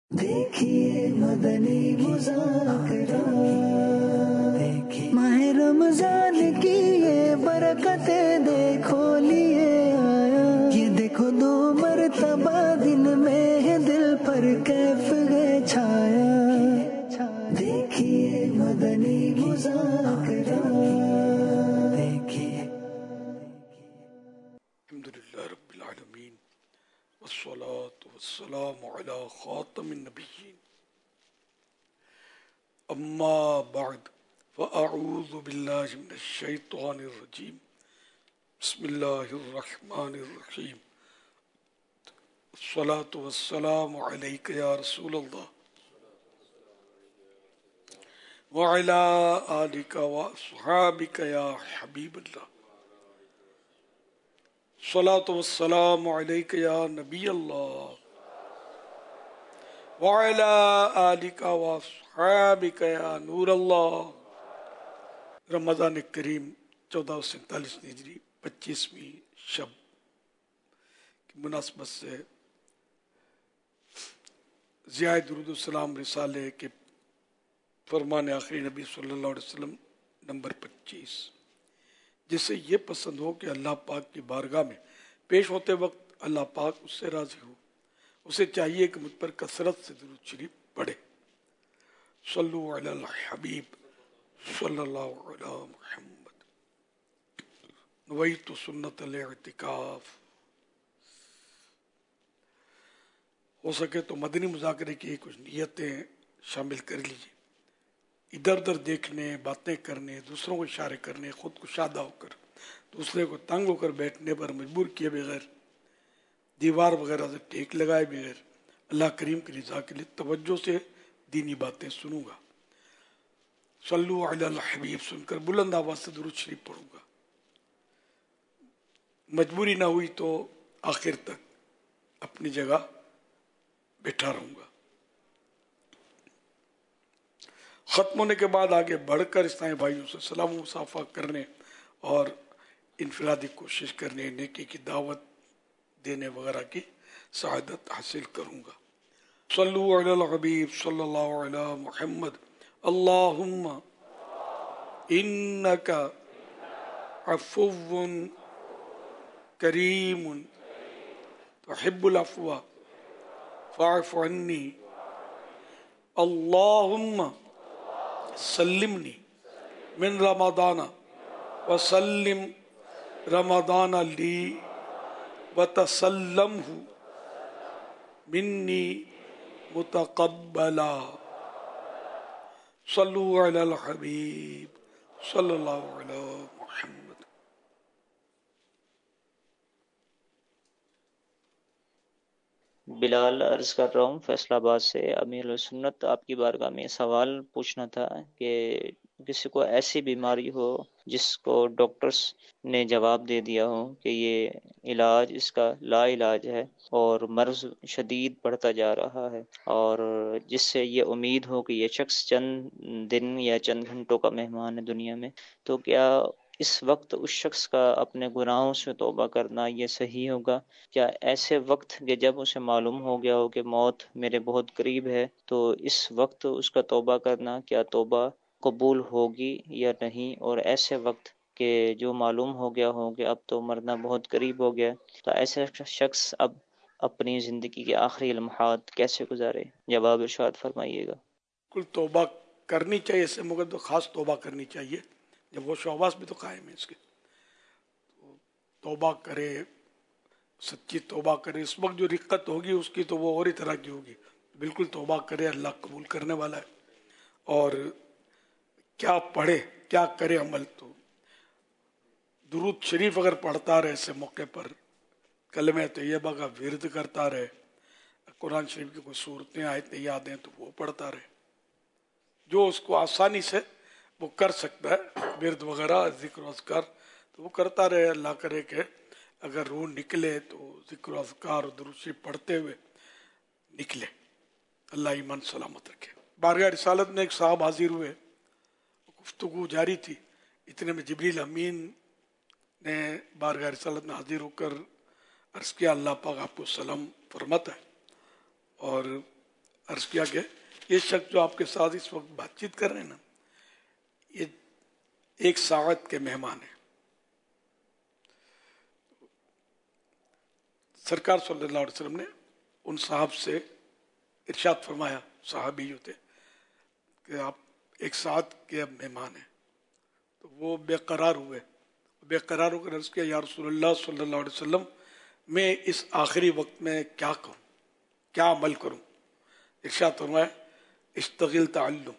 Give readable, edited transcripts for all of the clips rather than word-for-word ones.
دیکھیے مدنی مذاکرہ، دیکھیے ماہ رمضان کی یہ برکتیں دیکھو لیے آیا، یہ دیکھو 2 مرتبہ دن میں ہے دل پر کیف ہے چھایا، دیکھیے مدنی مذاکرہ، دیکھیے۔ الحمدللہ رب العالمین والصلاة والسلام علی خاتم النبیین، اما بعد فاعوذ باللہ من الشیطان الرجیم، بسم اللہ الرحمن الرحیم، الصلاة والسلام علیک یا رسول اللہ وعلی آلک واصحابک یا حبیب اللہ، الصلاة والسلام علیک یا نبی اللہ وعلى آلک واصحابک یا نور اللہ۔ رمضان کریم 1447 ہجری 25ویں شب کی مناسبت سے ضیاء درود السلام رسالے کے فرمان آخری نبی صلی اللہ علیہ وسلم نمبر 25، جسے یہ پسند ہو کہ اللہ پاک کی بارگاہ میں پیش ہوتے وقت اللہ پاک اس سے راضی ہو، اسے چاہیے کہ مجھ پر کثرت سے درود شریف پڑھے۔ صلو علی الحبیب صلی اللہ علی محمد، نویت سنت الاعتکاف۔ ہو سکے تو مدنی مذاکرے کی کچھ نیتیں شامل کر لیجیے، ادھر ادھر دیکھنے، باتیں کرنے، دوسروں کو اشارے کرنے، خود کو شادہ ہو کر دوسرے کو تنگ ہو کر بیٹھنے پر مجبور کیے بغیر، دیوار وغیرہ سے ٹیک لگائے بغیر اللہ کریم کی رضا کے لیے توجہ سے دینی باتیں سنوں گا۔ صلو علی الحبیب سن کر بلند آواز سے درود شریف پڑھوں گا، مجبوری نہ ہوئی تو آخر تک اپنی جگہ بیٹھا رہوں گا۔ ختم ہونے کے بعد آگے بڑھ کر اسلامی بھائیوں سے سلام و مصافحہ کرنے اور انفرادی کوشش کرنے، نیکی کی دعوت دینے وغیرہ کی سعادت حاصل کروں گا۔ صلو علی الحبیب صلی اللہ علی محمد، اللہم انک عفو کریم تحب العفو فاعف عنی، اللہم سلمنی من رمضان وسلم رمضان لی وتسلمہ منی متقبلا۔ صلو علی الحبیب صلی اللہ علی محمد۔ بلال عرض کر رہا ہوں فیصل آباد سے۔ امیر السنت آپ کی بارگاہ میں سوال پوچھنا تھا کہ کسی کو ایسی بیماری ہو جس کو ڈاکٹرز نے جواب دے دیا ہو کہ یہ علاج اس کا لا علاج ہے اور مرض شدید بڑھتا جا رہا ہے، اور جس سے یہ امید ہو کہ یہ شخص چند دن یا چند گھنٹوں کا مہمان ہے دنیا میں، تو کیا اس وقت اس شخص کا اپنے گناہوں سے توبہ کرنا یہ صحیح ہوگا؟ کیا ایسے وقت کہ جب اسے معلوم ہو گیا ہو کہ موت میرے بہت قریب ہے، تو اس وقت اس کا توبہ کرنا کیا توبہ قبول ہوگی یا نہیں؟ اور ایسے وقت کہ جو معلوم ہو گیا ہو کہ اب تو مرنا بہت قریب ہو گیا، تو ایسے شخص اب اپنی زندگی کے آخری لمحات کیسے گزارے؟ جواب ارشاد فرمائیے گا۔ کل توبہ کرنی چاہیے، اس سے مگر تو خاص توبہ کرنی چاہیے جب وہ شعباس بھی تو قائم ہے اس کے، توبہ کرے، سچی توبہ کرے۔ اس وقت جو رقت ہوگی اس کی تو وہ اور ہی طرح کی ہوگی، بالکل توبہ کرے، اللہ قبول کرنے والا ہے۔ اور کیا پڑھے، کیا کرے عمل، تو درود شریف اگر پڑھتا رہے ایسے موقع پر، کلمہ طیبہ کا ورد کرتا رہے، قرآن شریف کی کوئی صورتیں آیتیں یاد ہیں تو وہ پڑھتا رہے، جو اس کو آسانی سے وہ کر سکتا ہے، ورد وغیرہ ذکر و اذکار تو وہ کرتا رہے۔ اللہ کرے کہ اگر روح نکلے تو ذکر و اذکار اور درود شریف پڑھتے ہوئے نکلے، اللہ ایمان سلامت رکھے۔ بارگاہ رسالت میں ایک صاحب حاضر ہوئے، گفتگو جاری تھی، اتنے میں جبریل امین نے بارگاہ رسالت میں حاضر ہو کر عرض کیا اللہ پاک آپ کو سلام فرماتا ہے، اور عرض کیا کہ یہ شخص جو آپ کے ساتھ اس وقت بات چیت کر رہے ہیں نا، یہ 1 ساعت کے مہمان ہیں. سرکار صلی اللہ علیہ وسلم نے ان صاحب سے ارشاد فرمایا، صحابی جو تھے، کہ آپ 1 ساعت کے اب مہمان ہیں. تو وہ بے قرار ہوئے. بے قرار ہو کر عرض کیا، یا رسول اللہ صلی اللہ علیہ وسلم، میں اس آخری وقت میں کیا کروں، کیا عمل کروں؟ ارشاد فرمایا، اشتغل تعلم،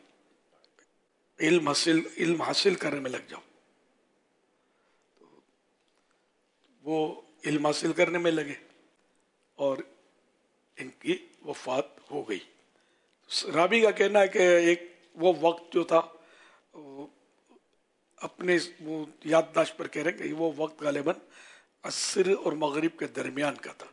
علم حاصل کرنے میں لگ جاؤ. وہ علم حاصل کرنے میں لگے اور ان کی وفات ہو گئی. رابی کا کہنا ہے کہ ایک وہ وقت جو تھا، اپنے وہ یادداشت پر کہہ رہے ہیں کہ وہ وقت غالباً عصر اور مغرب کے درمیان کا تھا.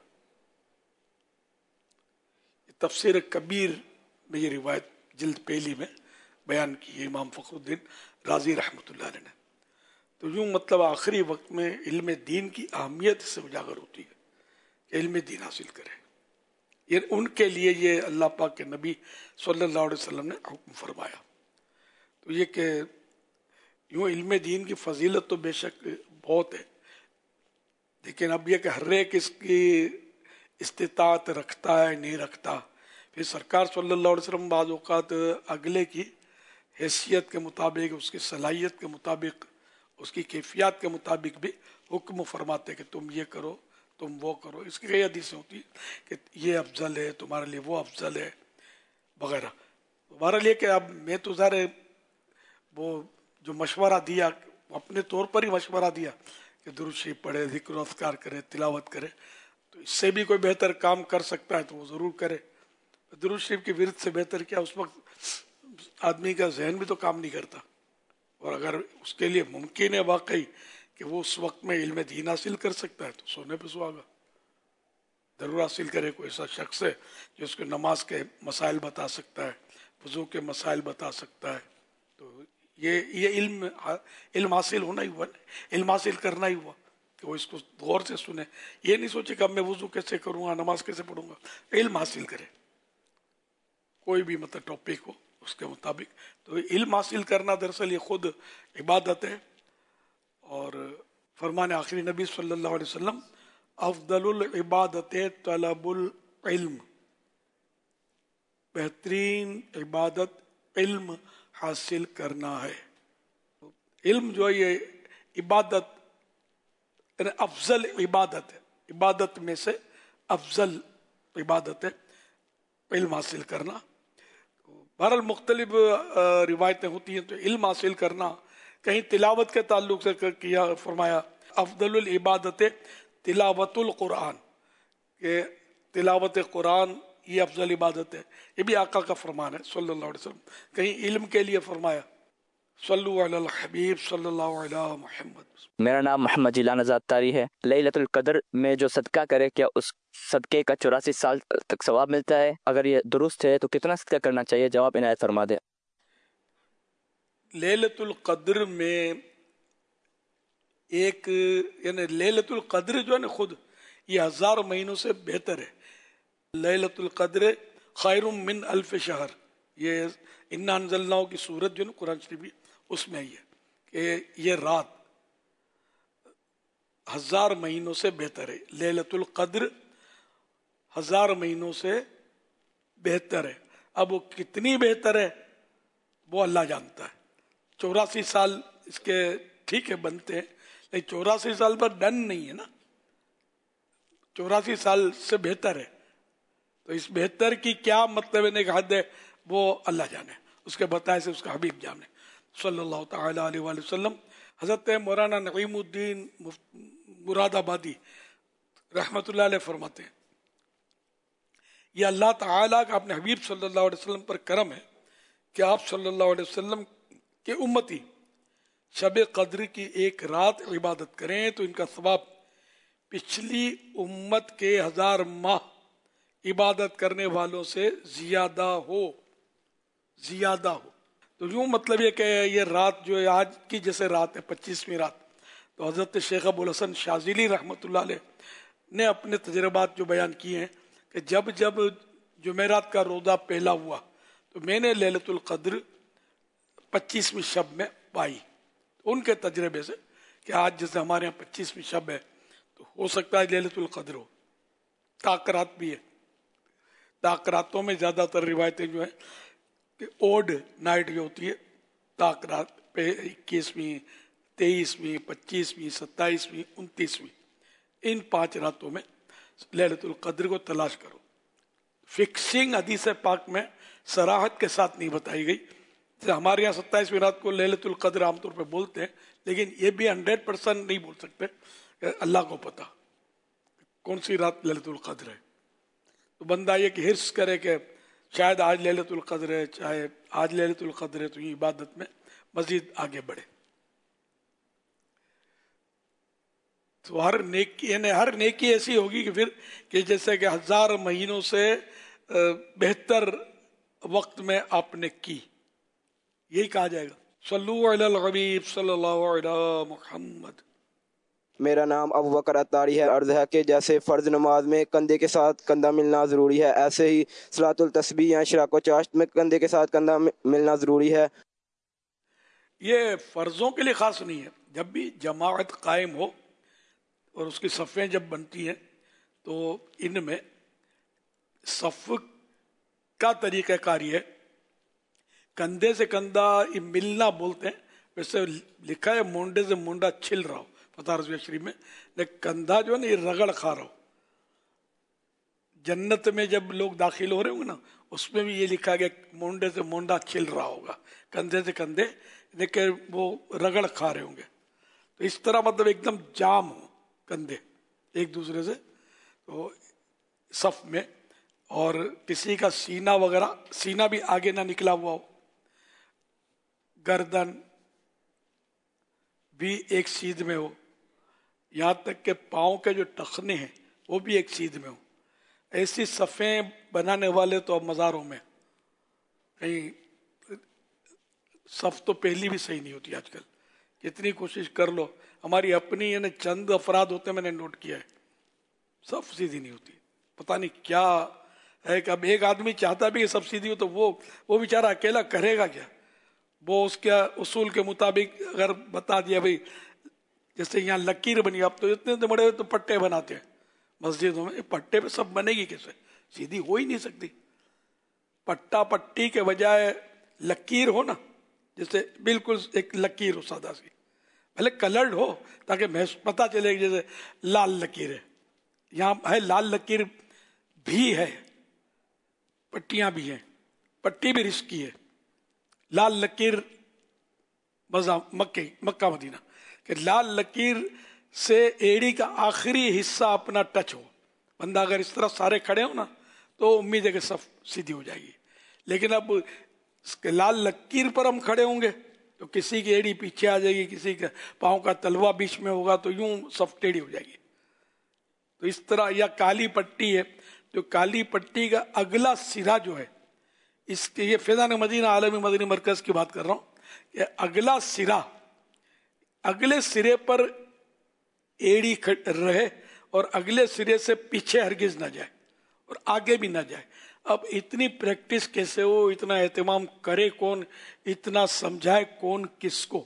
تفسیر کبیر میں یہ روایت جلد پہلی میں بیان کی ہے امام فخر الدین رازی رحمۃ اللہ علیہ نے. تو یوں مطلب آخری وقت میں علم دین کی اہمیت سے اجاگر ہوتی ہے کہ علم دین حاصل کرے. یہ ان کے لیے یہ اللہ پاک کے نبی صلی اللہ علیہ وسلم نے حکم فرمایا. تو یہ کہ یوں علم دین کی فضیلت تو بے شک بہت ہے، لیکن اب یہ کہ ہر ایک اس کی استطاعت رکھتا ہے نہیں رکھتا. پھر سرکار صلی اللہ علیہ وسلم بعض اوقات اگلے کی حیثیت کے مطابق، اس کی صلاحیت کے مطابق، اس کی کیفیات کے مطابق بھی حکم فرماتے کہ تم یہ کرو، تم وہ کرو. اس کی کئی حدیثیں ہوتی کہ یہ افضل ہے، تمہارے لیے وہ افضل ہے وغیرہ. ہمارے لیے کہ اب میں تو ظاہر وہ جو مشورہ دیا، اپنے طور پر ہی مشورہ دیا کہ درود شریف پڑھے، ذکر و اذکار کرے، تلاوت کرے. تو اس سے بھی کوئی بہتر کام کر سکتا ہے تو وہ ضرور کرے. درود شریف کی ورد سے بہتر کیا، اس وقت آدمی کا ذہن بھی تو کام نہیں کرتا. اور اگر اس کے لیے ممکن ہے واقعی کہ وہ اس وقت میں علم دین حاصل کر سکتا ہے تو سونے پہ سہاگا، ضرور حاصل کرے. کوئی ایسا شخص ہے جو اس کو نماز کے مسائل بتا سکتا ہے، وضو کے مسائل بتا سکتا ہے، تو یہ علم حاصل ہونا ہی ہوا، علم حاصل کرنا ہی ہوا کہ وہ اس کو غور سے سنے. یہ نہیں سوچے کہ اب میں وضو کیسے کروں گا، نماز کیسے پڑھوں گا. علم حاصل کرے، کوئی بھی مطلب ٹاپک ہو اس کے مطابق. تو علم حاصل کرنا دراصل یہ خود عبادت ہے. اور فرمان آخری نبی صلی اللہ علیہ وسلم، افضل العبادت طلب العلم، بہترین عبادت علم حاصل کرنا ہے. علم جو ہے یہ عبادت یعنی افضل عبادت ہے، عبادت میں سے افضل عبادت ہے علم حاصل کرنا. بہرحال مختلف روایتیں ہوتی ہیں. تو علم حاصل کرنا کہیں تلاوت کے تعلق سے کیا، فرمایا افضل العبادت تلاوت القرآن، کہ تلاوت قرآن یہ افضل عبادت ہے. یہ بھی آقا کا فرمان ہے صلی اللہ علیہ وسلم. کہیں علم کے لیے فرمایا صلو علی الحبیب صلی اللہ علیہ محمد. میرا نام محمد جیلان آزاد تاری ہے. لیلۃ القدر میں جو صدقہ کرے کیا اس صدقے کا 84 سال تک ثواب ملتا ہے؟ اگر یہ درست ہے تو کتنا صدقہ کرنا چاہیے؟ جواب عنایت فرما دے. لیلۃ القدر میں ایک یعنی لیلۃ القدر جو ہے نا خود یہ 1000 مہینوں سے بہتر ہے. لیلۃ القدر خیر من الف شہر، یہ انا انزلناہ کی صورت جو ہے نا قرآن شریف اس میں ہے کہ یہ رات 1000 مہینوں سے بہتر ہے. لیلۃ القدر 1000 مہینوں سے بہتر ہے. اب وہ کتنی بہتر ہے وہ اللہ جانتا ہے. 84 سال اس کے ٹھیک ہے بنتے ہیں، لیکن 84 سال پر ڈن نہیں ہے نا، 84 سال سے بہتر ہے. تو اس بہتر کی کیا مطلب ہے کہ حد ہے وہ اللہ جانے، اس کے بتائے سے اس کا حبیب جانے صلی اللہ تعالی علیہ وآلہ وسلم. حضرت مولانا نعیم الدین مراد آبادی رحمۃ اللہ علیہ فرماتے ہیں یہ اللہ تعالیٰ کا اپنے حبیب صلی اللہ علیہ وسلم پر کرم ہے کہ آپ صلی اللہ علیہ وسلم کے امتی شب قدر کی ایک رات عبادت کریں تو ان کا ثواب پچھلی امت کے 1000 ماہ عبادت کرنے والوں سے زیادہ ہو. تو یوں مطلب یہ کہ یہ رات جو ہے آج کی جیسے رات ہے 25ویں رات، تو حضرت شیخ ابو الحسن شاذلی رحمۃ اللہ علیہ نے اپنے تجربات جو بیان کیے ہیں کہ جب जुमेरात का रोजा पहला हुआ तो मैंने लैलतुल कद्र 25वीं शब में पाई। उनके तजर्बे से कि आज जैसे हमारे यहाँ 25वीं शब है तो हो सकता है लैलतुल कद्र हो। ताकरात भी है, ताकरातों में ज्यादातर रिवायतें जो है कि ओड नाइट जो होती है ताकरात पे 21वीं 23वीं 25वीं 27वीं 29वीं इन 5 रातों में लैलतुल कद्र को तलाश करो। फिक्सिंग हदीस पाक में सराहत के साथ नहीं बताई गई। जैसे हमारे यहाँ 27वीं रात को लैलतुल कद्र आमतौर पर बोलते हैं, लेकिन ये भी 100% नहीं बोल सकते, अल्लाह को पता कौन सी रात लैलतुल कद्र है। तो बंदा ये कि हिर्स करे कि शायद आज लैलतुल कद्र है, चाहे आज लैलतुल कद्र है, तो ये इबादत में मजीद आगे बढ़े। तो हर नेकी ऐसी होगी कि फिर कि जैसे कि 1000 महीनों से बेहतर वक्त में आपने की, यही कहा जाएगा। सल्लु अलल हबीब सल्लल्लाहु अलैहि मुहम्मद। मेरा नाम अबू बकर अत्तारी है। अर्ज है कि जैसे फ़र्ज नमाज में कंधे के साथ कंधा मिलना ज़रूरी है, ऐसे ही सलातुल तस्बीह या इशराक़ व चाश्त में कंधे के साथ कंधा मिलना ज़रूरी है। ये फ़र्ज़ों के लिए ख़ास नहीं है। जब भी जमाअत कायम हो और उसकी सफ़ें जब बनती हैं तो इनमें सफ़ का तरीक़ाकार है, कंधे से कंधा मिलना बोलते हैं। वैसे लिखा है मोंडे से मोंडा छिल रहा हो पता रज़वी शरीफ में, लेकिन कंधा जो है ना ये रगड़ खा रहा हो। जन्नत में जब लोग दाखिल हो रहे होंगे ना उसमें भी ये लिखा गया मोंडे से मोंडा छिल रहा होगा, कंधे से कंधे लेकिन वो रगड़ खा रहे होंगे। तो इस तरह मतलब एकदम जाम हो कंधे एक दूसरे से तो सफ में, और किसी का सीना वगैरह, सीना भी आगे ना निकला हुआ हो, गर्दन भी एक सीध में हो, यहाँ तक के पाँव के जो टखने हैं वो भी एक सीध में हो। ऐसी सफ़ें बनाने वाले तो अब मज़ारों में कहीं सफ़ तो पहली भी सही नहीं होती आजकल, कितनी कोशिश कर लो। हमारी अपनी यानी चंद अफराद होते मैंने नोट किया है, सफ़ सीधी नहीं होती। पता नहीं क्या है कि अब एक आदमी चाहता भी कि सब सीधी हो तो वो बेचारा अकेला करेगा क्या। वो उसके उसूल के मुताबिक अगर बता दिया भाई जैसे यहाँ लकीर बनी, अब तो इतने बड़े तो पट्टे बनाते हैं मस्जिदों में, पट्टे पे सब बनेगी कैसे, सीधी हो ही नहीं सकती। पट्टा पट्टी के बजाय लकीर हो ना, जैसे बिल्कुल एक लकीर हो सादा सी, भले कलर्ड हो ताकि पता चले जैसे लाल लकीर है, यहाँ है लाल लकीर भी है, पट्टियां भी हैं, पट्टी भी रिस्की है। लाल लकीर मक्का मदीना कि लाल लकीर से एड़ी का आखिरी हिस्सा अपना टच हो, बंदा अगर इस तरह सारे खड़े हो ना तो उम्मीद है कि सब सीधी हो जाएगी। लेकिन अब लाल लकीर पर हम खड़े होंगे तो किसी की एड़ी पीछे आ जाएगी, किसी का पाँव का तलवा बीच में होगा तो यूं सब टेढ़ी हो जाएगी। तो इस तरह, या काली पट्टी है तो काली पट्टी का अगला सिरा जो है, इसके ये फैज़ान मदीना आलमी मदनी मरकज की बात कर रहा हूँ, कि अगला सिरा, अगले सिरे पर एड़ी रहे और अगले सिरे से पीछे हरगिज ना जाए और आगे भी ना जाए। अब इतनी प्रैक्टिस कैसे हो, इतना एहतमाम करे कौन, इतना समझाए कौन किसको।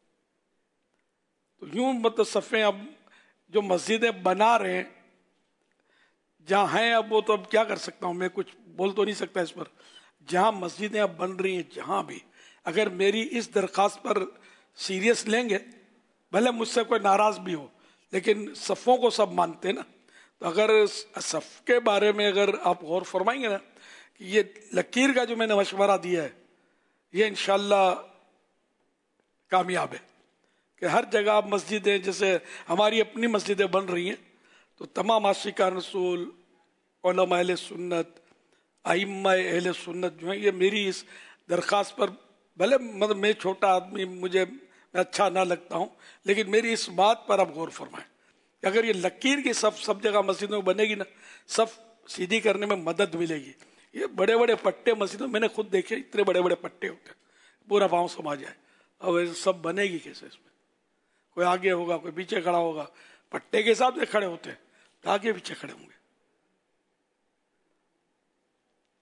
तो यूं मतलब सफ़ें अब जो मस्जिदें बना रहे हैं जहाँ हैं, अब वो तो अब क्या कर सकता हूँ मैं, कुछ बोल तो नहीं सकता इस पर। जहाँ मस्जिदें अब बन रही हैं, जहाँ भी अगर मेरी इस दरख्वास्त पर सीरियस लेंगे, भले मुझसे कोई नाराज भी हो, लेकिन सफ़ों को सब मानते ना, तो अगर सफ़ के बारे में अगर आप गौर फरमाएंगे ना कि ये लकीर का जो मैंने मशवरा दिया है ये इंशाल्लाह कामयाब है। कि हर जगह मस्जिदें, जैसे हमारी अपनी मस्जिदें बन रही हैं तो तमाम आशिकान रसूल, उलमा अहले सुन्नत, अइम्मा अहले सुन्नत जो है, ये मेरी इस दरख्वास्त पर, भले मतलब मैं छोटा आदमी, मुझे अच्छा ना लगता हूँ, लेकिन मेरी इस बात पर आप गौर फरमाएं कि अगर ये लकीर की सब जगह मस्जिदों में बनेगी ना, सब सीधी करने में मदद मिलेगी। ये बड़े बड़े पट्टे मस्जिदों मैंने खुद देखे, इतने बड़े बड़े पट्टे होते हैं, पूरा पाँव समा जाए। अब सब बनेगी कैसे इसमें, कोई आगे होगा कोई पीछे खड़ा होगा, पट्टे के हिसाब से खड़े होते हैं तो आगे पीछे खड़े होंगे।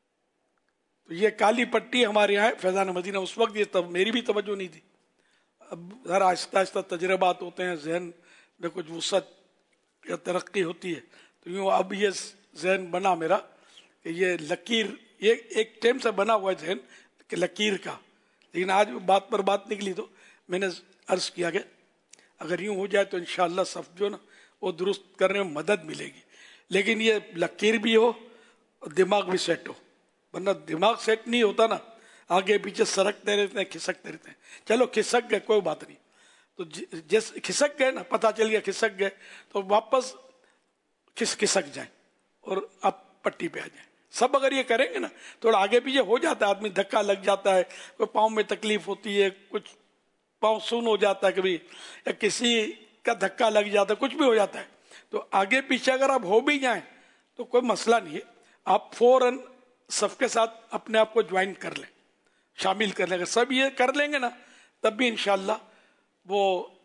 تو یہ کالی پٹی ہمارے یہاں ہے فیضان مدینہ. اس وقت یہ میری بھی توجہ نہیں تھی. اب ذرا آہستہ آہستہ تجربات ہوتے ہیں, ذہن میں کچھ وسعت یا ترقی ہوتی ہے, تو یوں اب یہ ذہن بنا میرا کہ یہ لکیر, یہ ایک ٹائم سے بنا ہوا ہے ذہن کہ لکیر کا. لیکن آج بات پر بات نکلی تو میں نے عرض کیا کہ اگر یوں ہو جائے تو انشاءاللہ صف جو نا وہ درست کرنے میں مدد ملے گی. لیکن یہ لکیر بھی ہو اور دماغ بھی سیٹ ہو, ورنہ دماغ سیٹ نہیں ہوتا نا, آگے پیچھے سرکتے رہتے ہیں, کھسکتے رہتے ہیں. چلو کھسک گئے کوئی بات نہیں, تو جیسے کھسک گئے نا, پتہ چل گیا کھسک گئے, تو واپس کھسک جائیں اور اب پٹی پہ آ جائیں. سب اگر یہ کریں گے نا, تھوڑا آگے پیچھے ہو جاتا ہے آدمی, دھکا لگ جاتا ہے, کوئی پاؤں میں تکلیف ہوتی ہے, کچھ پاؤں سون ہو جاتا ہے کبھی, یا کسی کا دھکا لگ جاتا ہے, کچھ بھی ہو جاتا ہے. تو آگے پیچھے اگر آپ ہو بھی جائیں تو کوئی مسئلہ نہیں ہے, آپ فوراً صف کے ساتھ اپنے آپ کو جوائن کر لیں, شامل کر لیں. اگر سب یہ کر لیں گے نا تب بھی انشاءاللہ وہ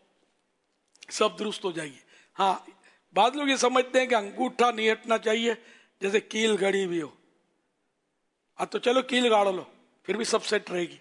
سب درست ہو جائے گی. ہاں, بعض لوگ یہ سمجھتے ہیں کہ انگوٹھا نہیں ہٹنا چاہیے جیسے کیل گڑی بھی ہو. ہاں تو چلو کیل گاڑ لو, پھر بھی سب سیٹ رہے گی.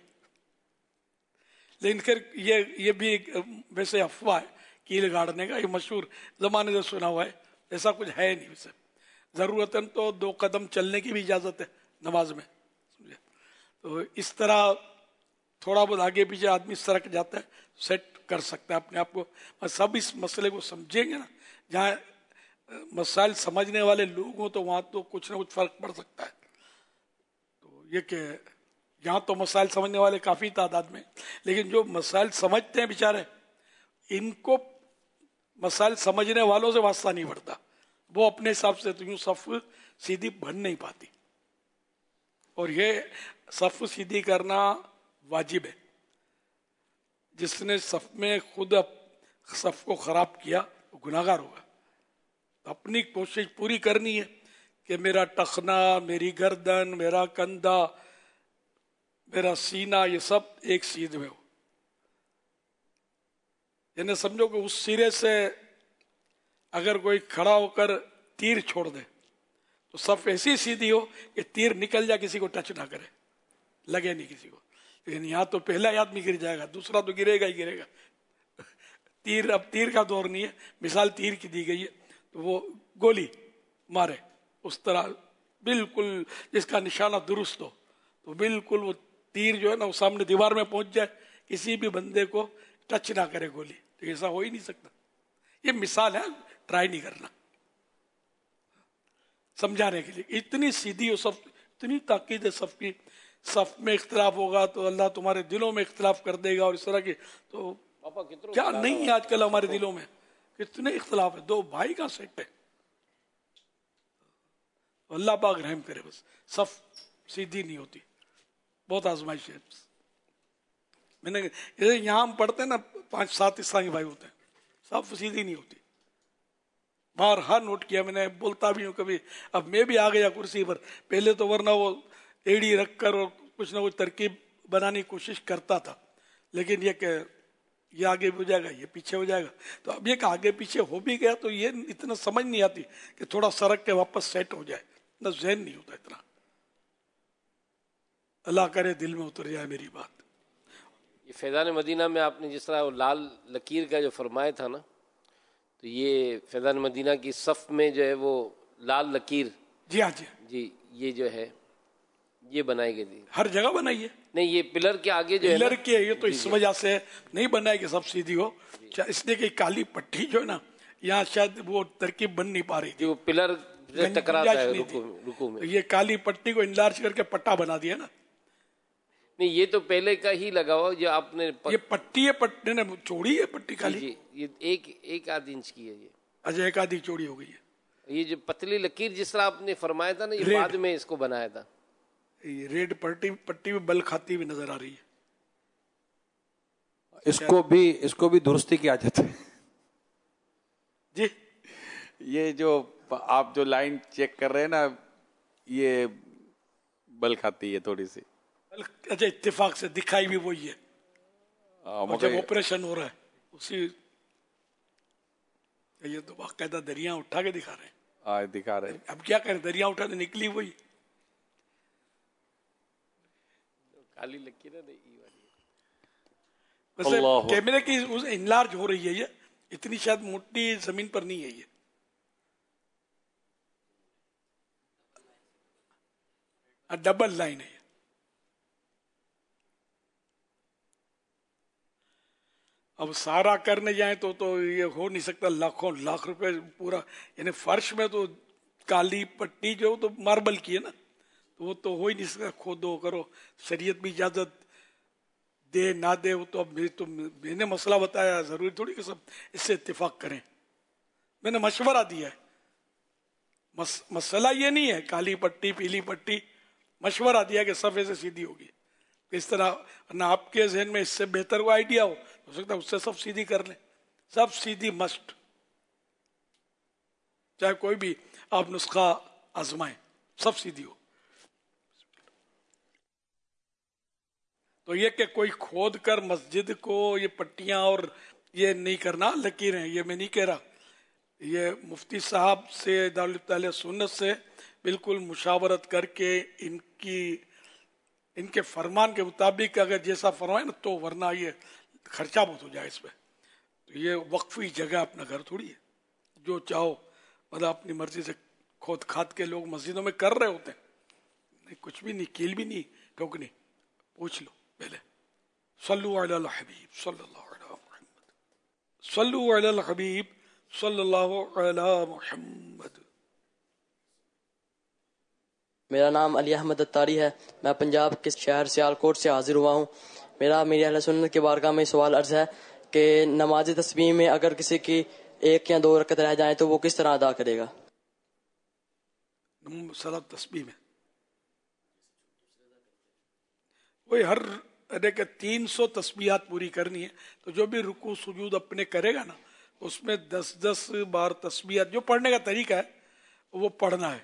لیکن پھر یہ بھی ایک ویسے افواہ ہے کیل گاڑنے کا, یہ مشہور زمانے سے سنا ہوا ہے, ایسا کچھ ہے نہیں. ویسے ضرورتاً تو 2 قدم چلنے کی بھی اجازت ہے نماز میں, سمجھے. تو اس طرح تھوڑا بہت آگے پیچھے آدمی سرک جاتا ہے, سیٹ کر سکتا ہے اپنے آپ کو. سب اس مسئلے کو سمجھیں گے نا, جہاں مسائل سمجھنے والے لوگ ہوں تو وہاں تو کچھ نہ کچھ فرق پڑ سکتا ہے. تو یہ کہ یہاں تو مسائل سمجھنے والے کافی تعداد میں, لیکن جو مسائل سمجھتے ہیں بیچارے, ان کو مسائل سمجھنے والوں سے واسطہ نہیں پڑتا. وہ اپنے حساب سے تو یوں صف سیدھی بن نہیں پاتی. اور یہ صف سیدھی کرنا واجب ہے. جس نے صف میں خود صف کو خراب کیا وہ گناہگار ہوگا. اپنی کوشش پوری کرنی ہے کہ میرا ٹخنا, میری گردن, میرا کندھا, میرا سینہ, یہ سب ایک سیدھ میں ہو. یعنی سمجھو کہ اس سرے سے اگر کوئی کھڑا ہو کر تیر چھوڑ دے تو صف ایسی سیدھی ہو کہ تیر نکل جائے, کسی کو ٹچ نہ کرے, لگے نہیں کسی کو. لیکن یہاں تو پہلا آدمی گر جائے گا, دوسرا تو گرے گا ہی گرے گا. تیر, اب تیر کا دور نہیں ہے, مثال تیر کی دی گئی ہے, تو وہ گولی مارے اس طرح بالکل جس کا نشانہ درست ہو, تو بالکل وہ تیر جو ہے نا وہ سامنے دیوار میں پہنچ جائے, کسی بھی بندے کو ٹچ نہ کرے گولی. تو ایسا ہو ہی نہیں سکتا. یہ مثال ہے, ٹرائی نہیں کرنا, سمجھانے کے لیے. اتنی سیدھی ہو صف, اتنی تاکید ہے صف کی. صف میں اختلاف ہوگا تو اللہ تمہارے دلوں میں اختلاف کر دے گا, اور اس طرح کی. تو کیا نہیں ہے آج کل ہمارے دلوں میں, کتنے اختلاف ہے. 2 بھائی کا سیٹ ہے. اللہ پاک رحم کرے. بس صف سیدھی نہیں ہوتی, بہت آزمائش ہے. میں نے یہاں ہم پڑھتے ہیں نا 5-7 اسلامی بھائی ہوتے ہیں, صف سیدھی نہیں ہوتی. بارہا نوٹ کیا میں نے, بولتا بھی ہوں کبھی. اب میں بھی آ گیا کرسی پر, پہلے تو ورنہ وہ ایڑی رکھ کر اور کچھ نہ کچھ ترکیب بنانے کی کوشش کرتا تھا. لیکن یہ کہ یہ آگے ہو جائے گا, یہ پیچھے ہو جائے گا. تو اب یہ کہ آگے پیچھے ہو بھی گیا تو یہ اتنا سمجھ نہیں آتی کہ تھوڑا سرک کے واپس سیٹ ہو جائے, نہ ذہن نہیں ہوتا اتنا. اللہ کرے دل میں اتر جائے میری بات. یہ فیضان مدینہ میں آپ نے جس طرح وہ لال لکیر کا جو فرمایا تھا نا, تو یہ فیضان مدینہ کی صف میں جو ہے وہ لال لکیر, جی ہاں جی یہ جو ہے یہ بنائی گئی تھی. ہر جگہ بنائی ہے. نہیں, یہ پلر کے آگے جو ہے پلر کی ہے, یہ تو اس وجہ سے نہیں بنائی کہ سب سیدھی ہو, اس لیے کہ کالی پٹی جو ہے نا یہاں شاید وہ ترکیب بن نہیں پا رہی تھی, وہ پلر ٹکراتا ہے رکوع میں. یہ کالی پٹی کو انلارج کر کے پٹا بنا دیا نا. نہیں, یہ تو پہلے کا ہی لگا ہوا جو آپ نے. یہ پٹی ہے, پٹی نے چوڑی ہے پٹی کالی. جی, یہ 1 انچ کی ہے یہ. اچھا, 1 آدھی چوڑی ہو گئی ہے. یہ جو پتلی لکیر جس طرح آپ نے فرمایا تھا نا, یہ بعد میں اس کو بنایا تھا. یہ ریڈ پٹی بھی بل کھاتی ہوئی نظر آ رہی ہے. اس کو بھی درستی کی حاجت ہے. جی, یہ جو آپ جو لائن چیک کر رہے ہیں نا, یہ بل کھاتی ہے تھوڑی سی. اچھا, اتفاق سے دکھائی بھی وہی ہے, جب آپریشن ہو رہا ہے اسی. یہ تو باقاعدہ دریا اٹھا کے دکھا رہے ہیں. دکھا رہے ہیں. اب کیا کریں, دریا اٹھا کے نکلی وہی. काली लकीर है, ई वाली। वैसे अल्लाह। कैमरे की इनलार्ज हो रही है ये, इतनी शायद मोटी जमीन पर नहीं है ये। डबल लाइन है। अब सारा करने जाए तो ये हो नहीं सकता, लाखों लाख रुपए पूरा, यानी फर्श में तो काली पट्टी जो तो मार्बल की है ना, तो वो तो हो ही नहीं सकता, खोदो करो, शरीयत भी इजाजत दे ना दे, वो तो अब मैंने मसला बताया, जरूरी थोड़ी कि सब इससे इत्तेफाक करें। मैंने मशवरा दिया है, मसला ये नहीं है काली पट्टी पीली पट्टी, मशवरा दिया कि सफे से सीधी होगी। इस तरह ना आपके जहन में इससे बेहतर वो आइडिया हो सकता है उससे सब सीधी कर लें। सब सीधी मस्ट, चाहे कोई भी आप नुस्खा आजमाएं, सब सीधी हो। तो ये कि कोई खोद कर मस्जिद को ये पट्टियां और ये नहीं करना, लकीरें, ये मैं नहीं कह रहा, ये मुफ्ती साहब से दारुल सुन्नत से बिल्कुल मुशावरत करके इनके फरमान के मुताबिक अगर जैसा फरमाए ना तो, वरना ये खर्चा बहुत हो जाए इस पे। तो ये वक्फी जगह अपना घर थोड़ी है, जो चाहो मतलब अपनी मर्जी से खोद खाद के लोग मस्जिदों में कर रहे होते हैं, नहीं कुछ भी नहीं, कील भी नहीं ठोकनी। पूछ लो पहले। सल्लु अलल हबीब सल्लल्लाहु अलैहि मुहम्मद, सल्लु अलल हबीब सल्लल्लाहु अलैहि मुहम्मद। मेरा नाम अली अहमद अत्तारी है। मैं पंजाब के शहर सियालकोट से हाजिर हुआ हूँ। मेरा मेरी अहले सुन्नत के बारगाह में सवाल अर्ज है कि नमाज तस्बीह में अगर किसी की 1 या 2 रकत रह जाए तो वो किस तरह अदा करेगा? सलात तस्बीह में वही हर अरे के 300 तस्बीहात पूरी करनी है, तो जो भी रुकू सुजूद अपने करेगा ना उसमें 10-10 बार तस्बीहात, जो पढ़ने का तरीका है वो पढ़ना है।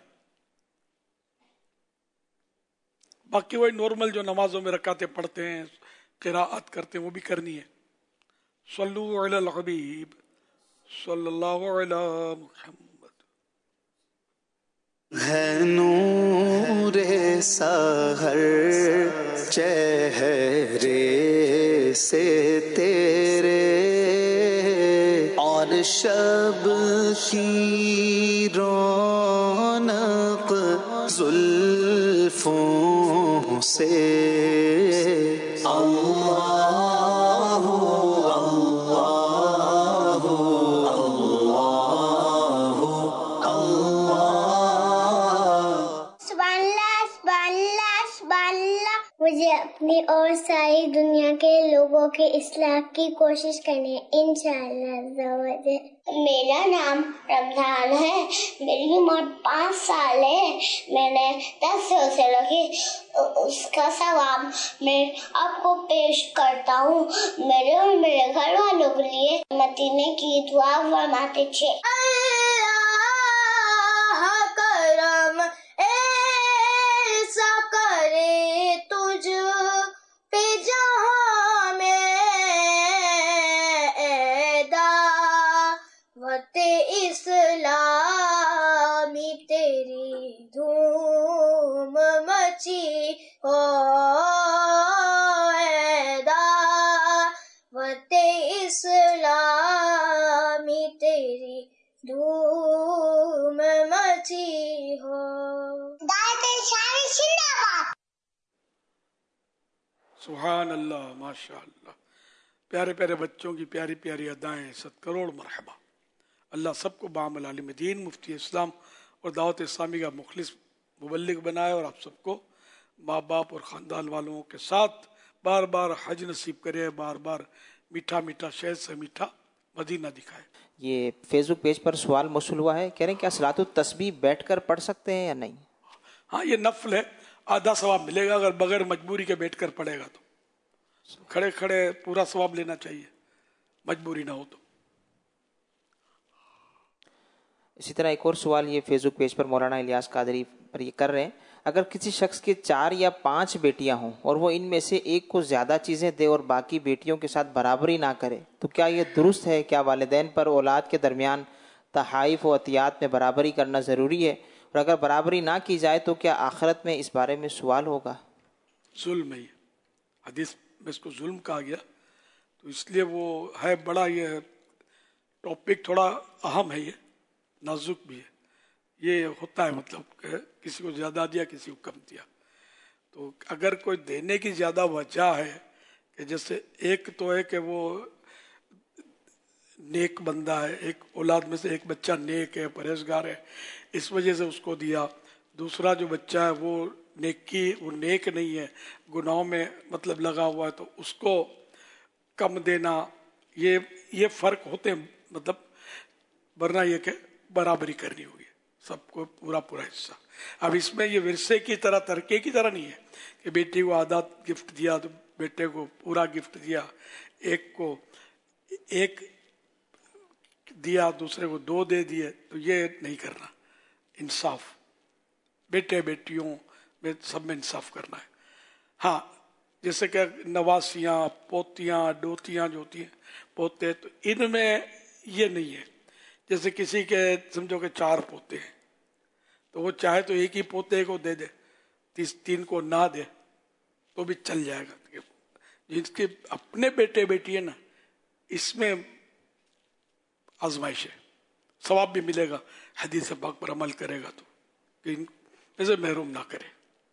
बाकी वही नॉर्मल जो नमाजों में रकातें पढ़ते हैं, क़िराअत करते हैं, वो भी करनी है। सल्लु अलल हबीब सल्लल्लाहु अलैहि मुहम्मद। है नूरे सहर चेहरे से तेरे, और शब की रौनक जुल्फों से। अल्लाहु अल्लाहु अल्लाहु अल्लाह। सुभानअल्लाह सुभानअल्लाह सुभानअल्लाह। मुझे अपनी और सारी दुनिया के लोगों के इस्लाह की कोशिश करनी है इंशाअल्लाह। मेरा नाम रमजान है, मेरी उम्र 5 साल है। मैंने 10 रोजे रखे, उसका सवाब मैं आपको पेश करता हूँ। मेरे और मेरे घर वालों के लिए मदीने की दुआ फरमाते थे। अल्लाह करम ऐसा करे तुझ पे जहाँ में दावते इस्लामी तेरी धूम मची हो, दावते इस्लामी तेरी धूम मची हो। सुभान अल्लाह, माशा अल्लाह। प्यारे प्यारे बच्चों की प्यारी प्यारी अदाएं, 7 करोड़ मरहबा। अल्लाह सबको बामल आलिम दीन, मुफ्ती इस्लाम और दावत इस्लामी का मुखलिस मुबल्लिग बनाए, और आप सबको माँ बाप और ख़ानदान वालों के साथ बार बार हज नसीब करे, बार बार मीठा मीठा शहद से मीठा मदीना दिखाए। ये फेसबुक पेज पर सवाल मौसूल हुआ है, कह रहे हैं क्या सलातुत तस्बीह बैठकर पढ़ सकते हैं या नहीं? हाँ, ये नफल है, आधा सवाब मिलेगा अगर बगैर मजबूरी के बैठकर पढ़ेगा तो। खड़े खड़े पूरा सवाब लेना चाहिए, मजबूरी ना हो तो। इसी तरह एक और सवाल ये फेसबुक पेज पर मौलाना इलियास कादरी पर ये कर रहे हैं, अगर किसी शख्स के 4 या 5 बेटियां हों और वो इनमें से एक को ज़्यादा चीज़ें दे और बाकी बेटियों के साथ बराबरी ना करे तो क्या ये दुरुस्त है? क्या वालिदैन पर औलाद के दरमियान तहाइफ व अतियात में बराबरी करना ज़रूरी है? और अगर बराबरी ना की जाए तो क्या आखिरत में इस बारे में सवाल होगा? जुल्म है, حدیث میں اس کو ظلم کہا گیا، تو اس لیے وہ ہے بڑا، یہ ٹاپک تھوڑا اہم ہے، یہ نازک بھی ہے. یہ ہوتا ہے مطلب کہ کسی کو زیادہ دیا کسی کو کم دیا. تو اگر کوئی دینے کی زیادہ وجہ ہے کہ جیسے ایک تو ہے کہ وہ نیک بندہ ہے، ایک اولاد میں سے ایک بچہ نیک ہے، پرہیزگار ہے، اس وجہ سے اس کو دیا. دوسرا جو بچہ ہے وہ نیک نہیں ہے، گناہوں میں مطلب لگا ہوا ہے، تو اس کو کم دینا. یہ فرق ہوتے ہیں مطلب، ورنہ یہ کہ برابری کرنی ہوگی سب کو پورا حصہ. اب اس میں یہ ورثے کی طرح ترکے کی طرح نہیں ہے کہ بیٹی کو آدھا گفٹ دیا تو بیٹے کو پورا گفٹ دیا، ایک کو ایک دیا دوسرے کو 2 دے دیے، تو یہ نہیں کرنا. انصاف بیٹے بیٹیوں میں سب میں انصاف کرنا ہے. ہاں جیسے کہ نواسیاں، پوتیاں، ڈوتیاں جو ہوتی ہیں، پوتے، تو ان میں یہ نہیں ہے. جیسے کسی کے سمجھو کہ 4 پوتے ہیں تو وہ چاہے تو ایک ہی پوتے کو دے دے، 3 کو نہ دے تو بھی چل جائے گا. جس کے اپنے بیٹے بیٹی ہے نا، اس میں آزمائش ہے، ثواب بھی ملے گا حدیث پاک پر عمل کرے گا تو، کہ ان میں سے محروم نہ کرے.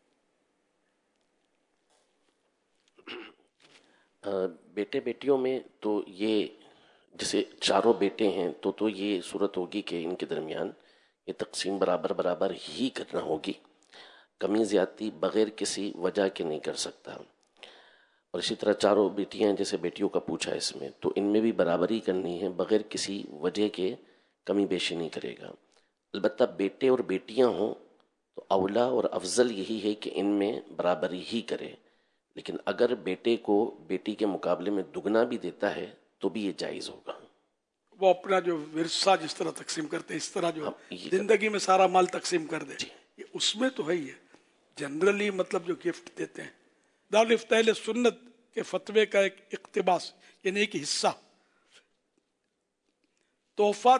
بیٹے بیٹیوں میں تو یہ جیسے 4 بیٹے ہیں تو یہ صورت ہوگی کہ ان کے درمیان یہ تقسیم برابر ہی کرنا ہوگی، کمی زیادتی بغیر کسی وجہ کے نہیں کر سکتا. اور اسی طرح 4 بیٹیاں ہیں، جیسے بیٹیوں کا پوچھا اس میں، تو ان میں بھی برابری کرنی ہے، بغیر کسی وجہ کے کمی بیشی نہیں کرے گا. البتہ بیٹے اور بیٹیاں ہوں تو اولا اور افضل یہی ہے کہ ان میں برابری ہی کرے، لیکن اگر بیٹے کو بیٹی کے مقابلے میں دگنا بھی دیتا ہے تو بھی یہ جائز ہوگا. وہ اپنا جو ورثہ جس طرح تقسیم کرتے اس طرح جو زندگی میں سارا مال تقسیم کر دے، یہ اس میں تو ہے ہی ہے. جنرلی مطلب جو گفٹ دیتے ہیں، دارالفتہ اہل سنت کے فتوے کا ایک اقتباس، یعنی ایک حصہ، تحفہ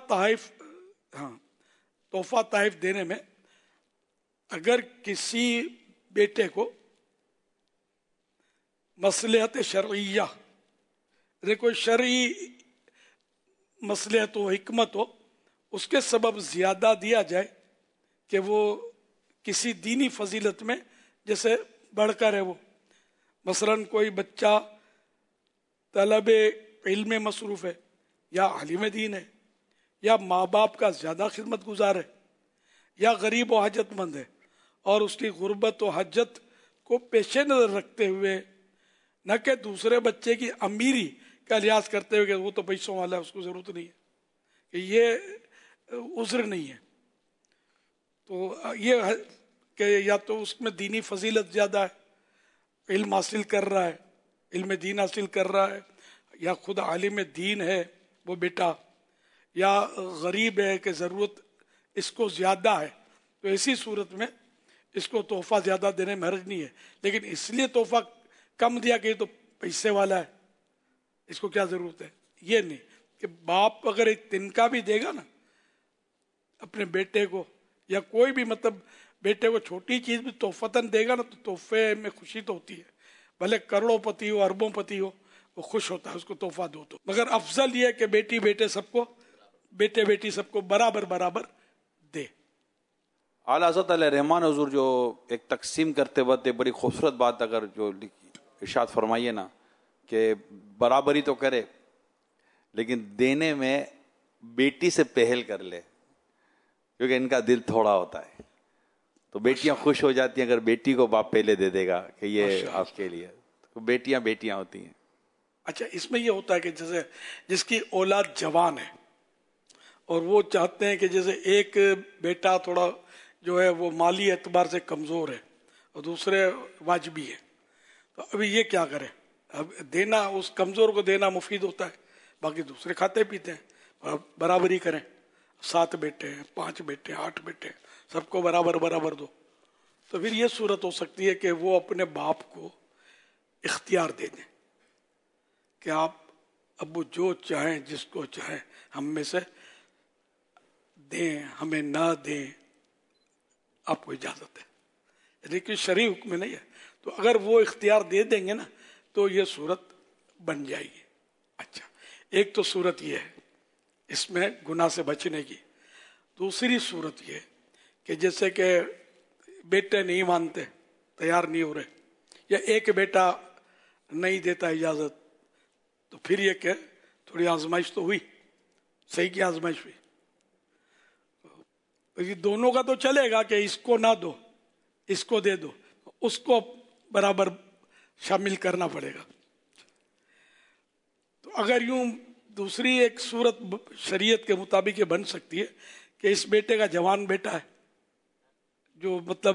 تحائف دینے میں اگر کسی بیٹے کو مصلحت شرعیہ، کوئی شرعی مصلحت و حکمت ہو، اس کے سبب زیادہ دیا جائے کہ وہ کسی دینی فضیلت میں جیسے بڑھ کر ہے، وہ مثلا کوئی بچہ طلب علم میں مصروف ہے یا عالم دین ہے یا ماں باپ کا زیادہ خدمت گزار ہے یا غریب و حاجت مند ہے، اور اس کی غربت و حاجت کو پیش نظر رکھتے ہوئے، نہ کہ دوسرے بچے کی امیری کا لحاظ کرتے ہوئے کہ وہ تو پیسوں والا ہے اس کو ضرورت نہیں ہے، کہ یہ عذر نہیں ہے. تو یہ کہ یا تو اس میں دینی فضیلت زیادہ ہے، علم حاصل کر رہا ہے، علم دین حاصل کر رہا ہے، یا خود عالم دین ہے وہ بیٹا، یا غریب ہے کہ ضرورت اس کو زیادہ ہے، تو ایسی صورت میں اس کو تحفہ زیادہ دینے میں حرج نہیں ہے. لیکن اس لیے تحفہ کم دیا کہ یہ تو پیسے والا ہے اس کو کیا ضرورت ہے، یہ نہیں. کہ باپ اگر ایک تنکا بھی دے گا نا اپنے بیٹے کو، یا کوئی بھی مطلب بیٹے کو چھوٹی چیز بھی تحفتاً دے گا نا، تو تحفے میں خوشی تو ہوتی ہے، بھلے کروڑوں پتی ہو، اربوں پتی ہو، وہ خوش ہوتا ہے، اس کو تحفہ دو تو. مگر افضل یہ کہ بیٹی بیٹے سب کو، بیٹے بیٹی سب کو برابر دے. اعلیٰ حضرت علیہ رحمان حضور جو ایک تقسیم کرتے وقت ایک بڑی خوبصورت بات اگر جو ارشاد فرمائیے نا، کہ برابری تو کرے لیکن دینے میں بیٹی سے پہل کر لے، کیونکہ ان کا دل تھوڑا ہوتا ہے، تو بیٹیاں خوش ہو جاتی ہیں اگر بیٹی کو باپ پہلے دے دے گا کہ یہ آپ کے لیے، تو بیٹیاں ہوتی ہیں. اچھا، اس میں یہ ہوتا ہے کہ جیسے جس کی اولاد جوان ہے اور وہ چاہتے ہیں کہ جیسے ایک بیٹا تھوڑا جو ہے وہ مالی اعتبار سے کمزور ہے اور دوسرے واجبی ہے، تو ابھی یہ کیا کرے؟ اب دینا اس کمزور کو دینا مفید ہوتا ہے، باقی دوسرے کھاتے پیتے ہیں. برابری کریں، 7 بیٹے ہیں، 5 بیٹے ہیں، 8 بیٹے ہیں، سب کو برابر دو. تو پھر یہ صورت ہو سکتی ہے کہ وہ اپنے باپ کو اختیار دے دیں کہ آپ ابو جو چاہیں، جس کو چاہیں ہم میں سے دیں، ہمیں نہ دیں، آپ کو اجازت ہے. لیکن شرعی حکم نہیں ہے. تو اگر وہ اختیار دے دیں گے نا تو یہ صورت بن جائے گی. اچھا، ایک تو صورت یہ ہے اس میں گناہ سے بچنے کی. دوسری صورت یہ کہ جیسے کہ بیٹے نہیں مانتے، تیار نہیں ہو رہے، یا ایک بیٹا نہیں دیتا اجازت، تو پھر یہ کہ تھوڑی آزمائش تو ہوئی، صحیح کی آزمائش ہوئی. یہ دونوں کا تو چلے گا کہ اس کو نہ دو، اس کو دے دو، اس کو برابر شامل کرنا پڑے گا. تو اگر یوں دوسری ایک صورت شریعت کے مطابق یہ بن سکتی ہے کہ اس بیٹے کا جوان بیٹا ہے جو مطلب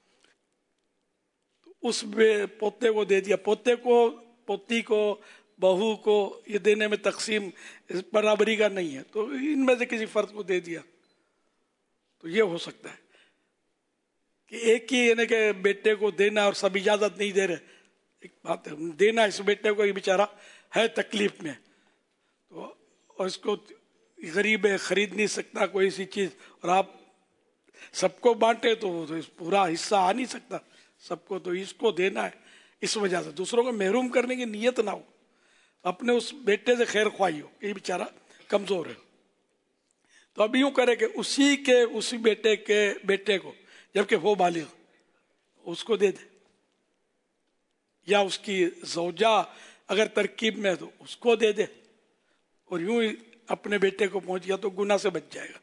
اس پوتے کو دے دیا، پوتے کو، پوتی کو، بہو کو یہ دینے میں تقسیم برابری کا نہیں ہے، تو ان میں سے کسی فرد کو دے دیا تو یہ ہو سکتا ہے کہ ایک ہی یعنی کہ بیٹے کو دینا اور سب اجازت نہیں دے رہے. ایک بات ہے دینا، اس بیٹے کو یہ بیچارہ ہے تکلیف میں، تو اور اس کو غریب ہے، خرید نہیں سکتا کوئی ایسی چیز، اور آپ سب کو بانٹے تو پورا حصہ آ نہیں سکتا سب کو، تو اس کو دینا ہے. اس وجہ سے دوسروں کو محروم کرنے کی نیت نہ ہو، اپنے اس بیٹے سے خیر خواہی ہو کہ یہ بیچارہ کمزور ہے. تو اب یوں کرے کہ اسی بیٹے کے بیٹے کو جبکہ وہ بالغ اس کو دے دے، یا اس کی زوجہ اگر ترکیب میں ہے تو اس کو دے دے، اور یوں ہی اپنے بیٹے کو پہنچ گیا تو گناہ سے بچ جائے گا.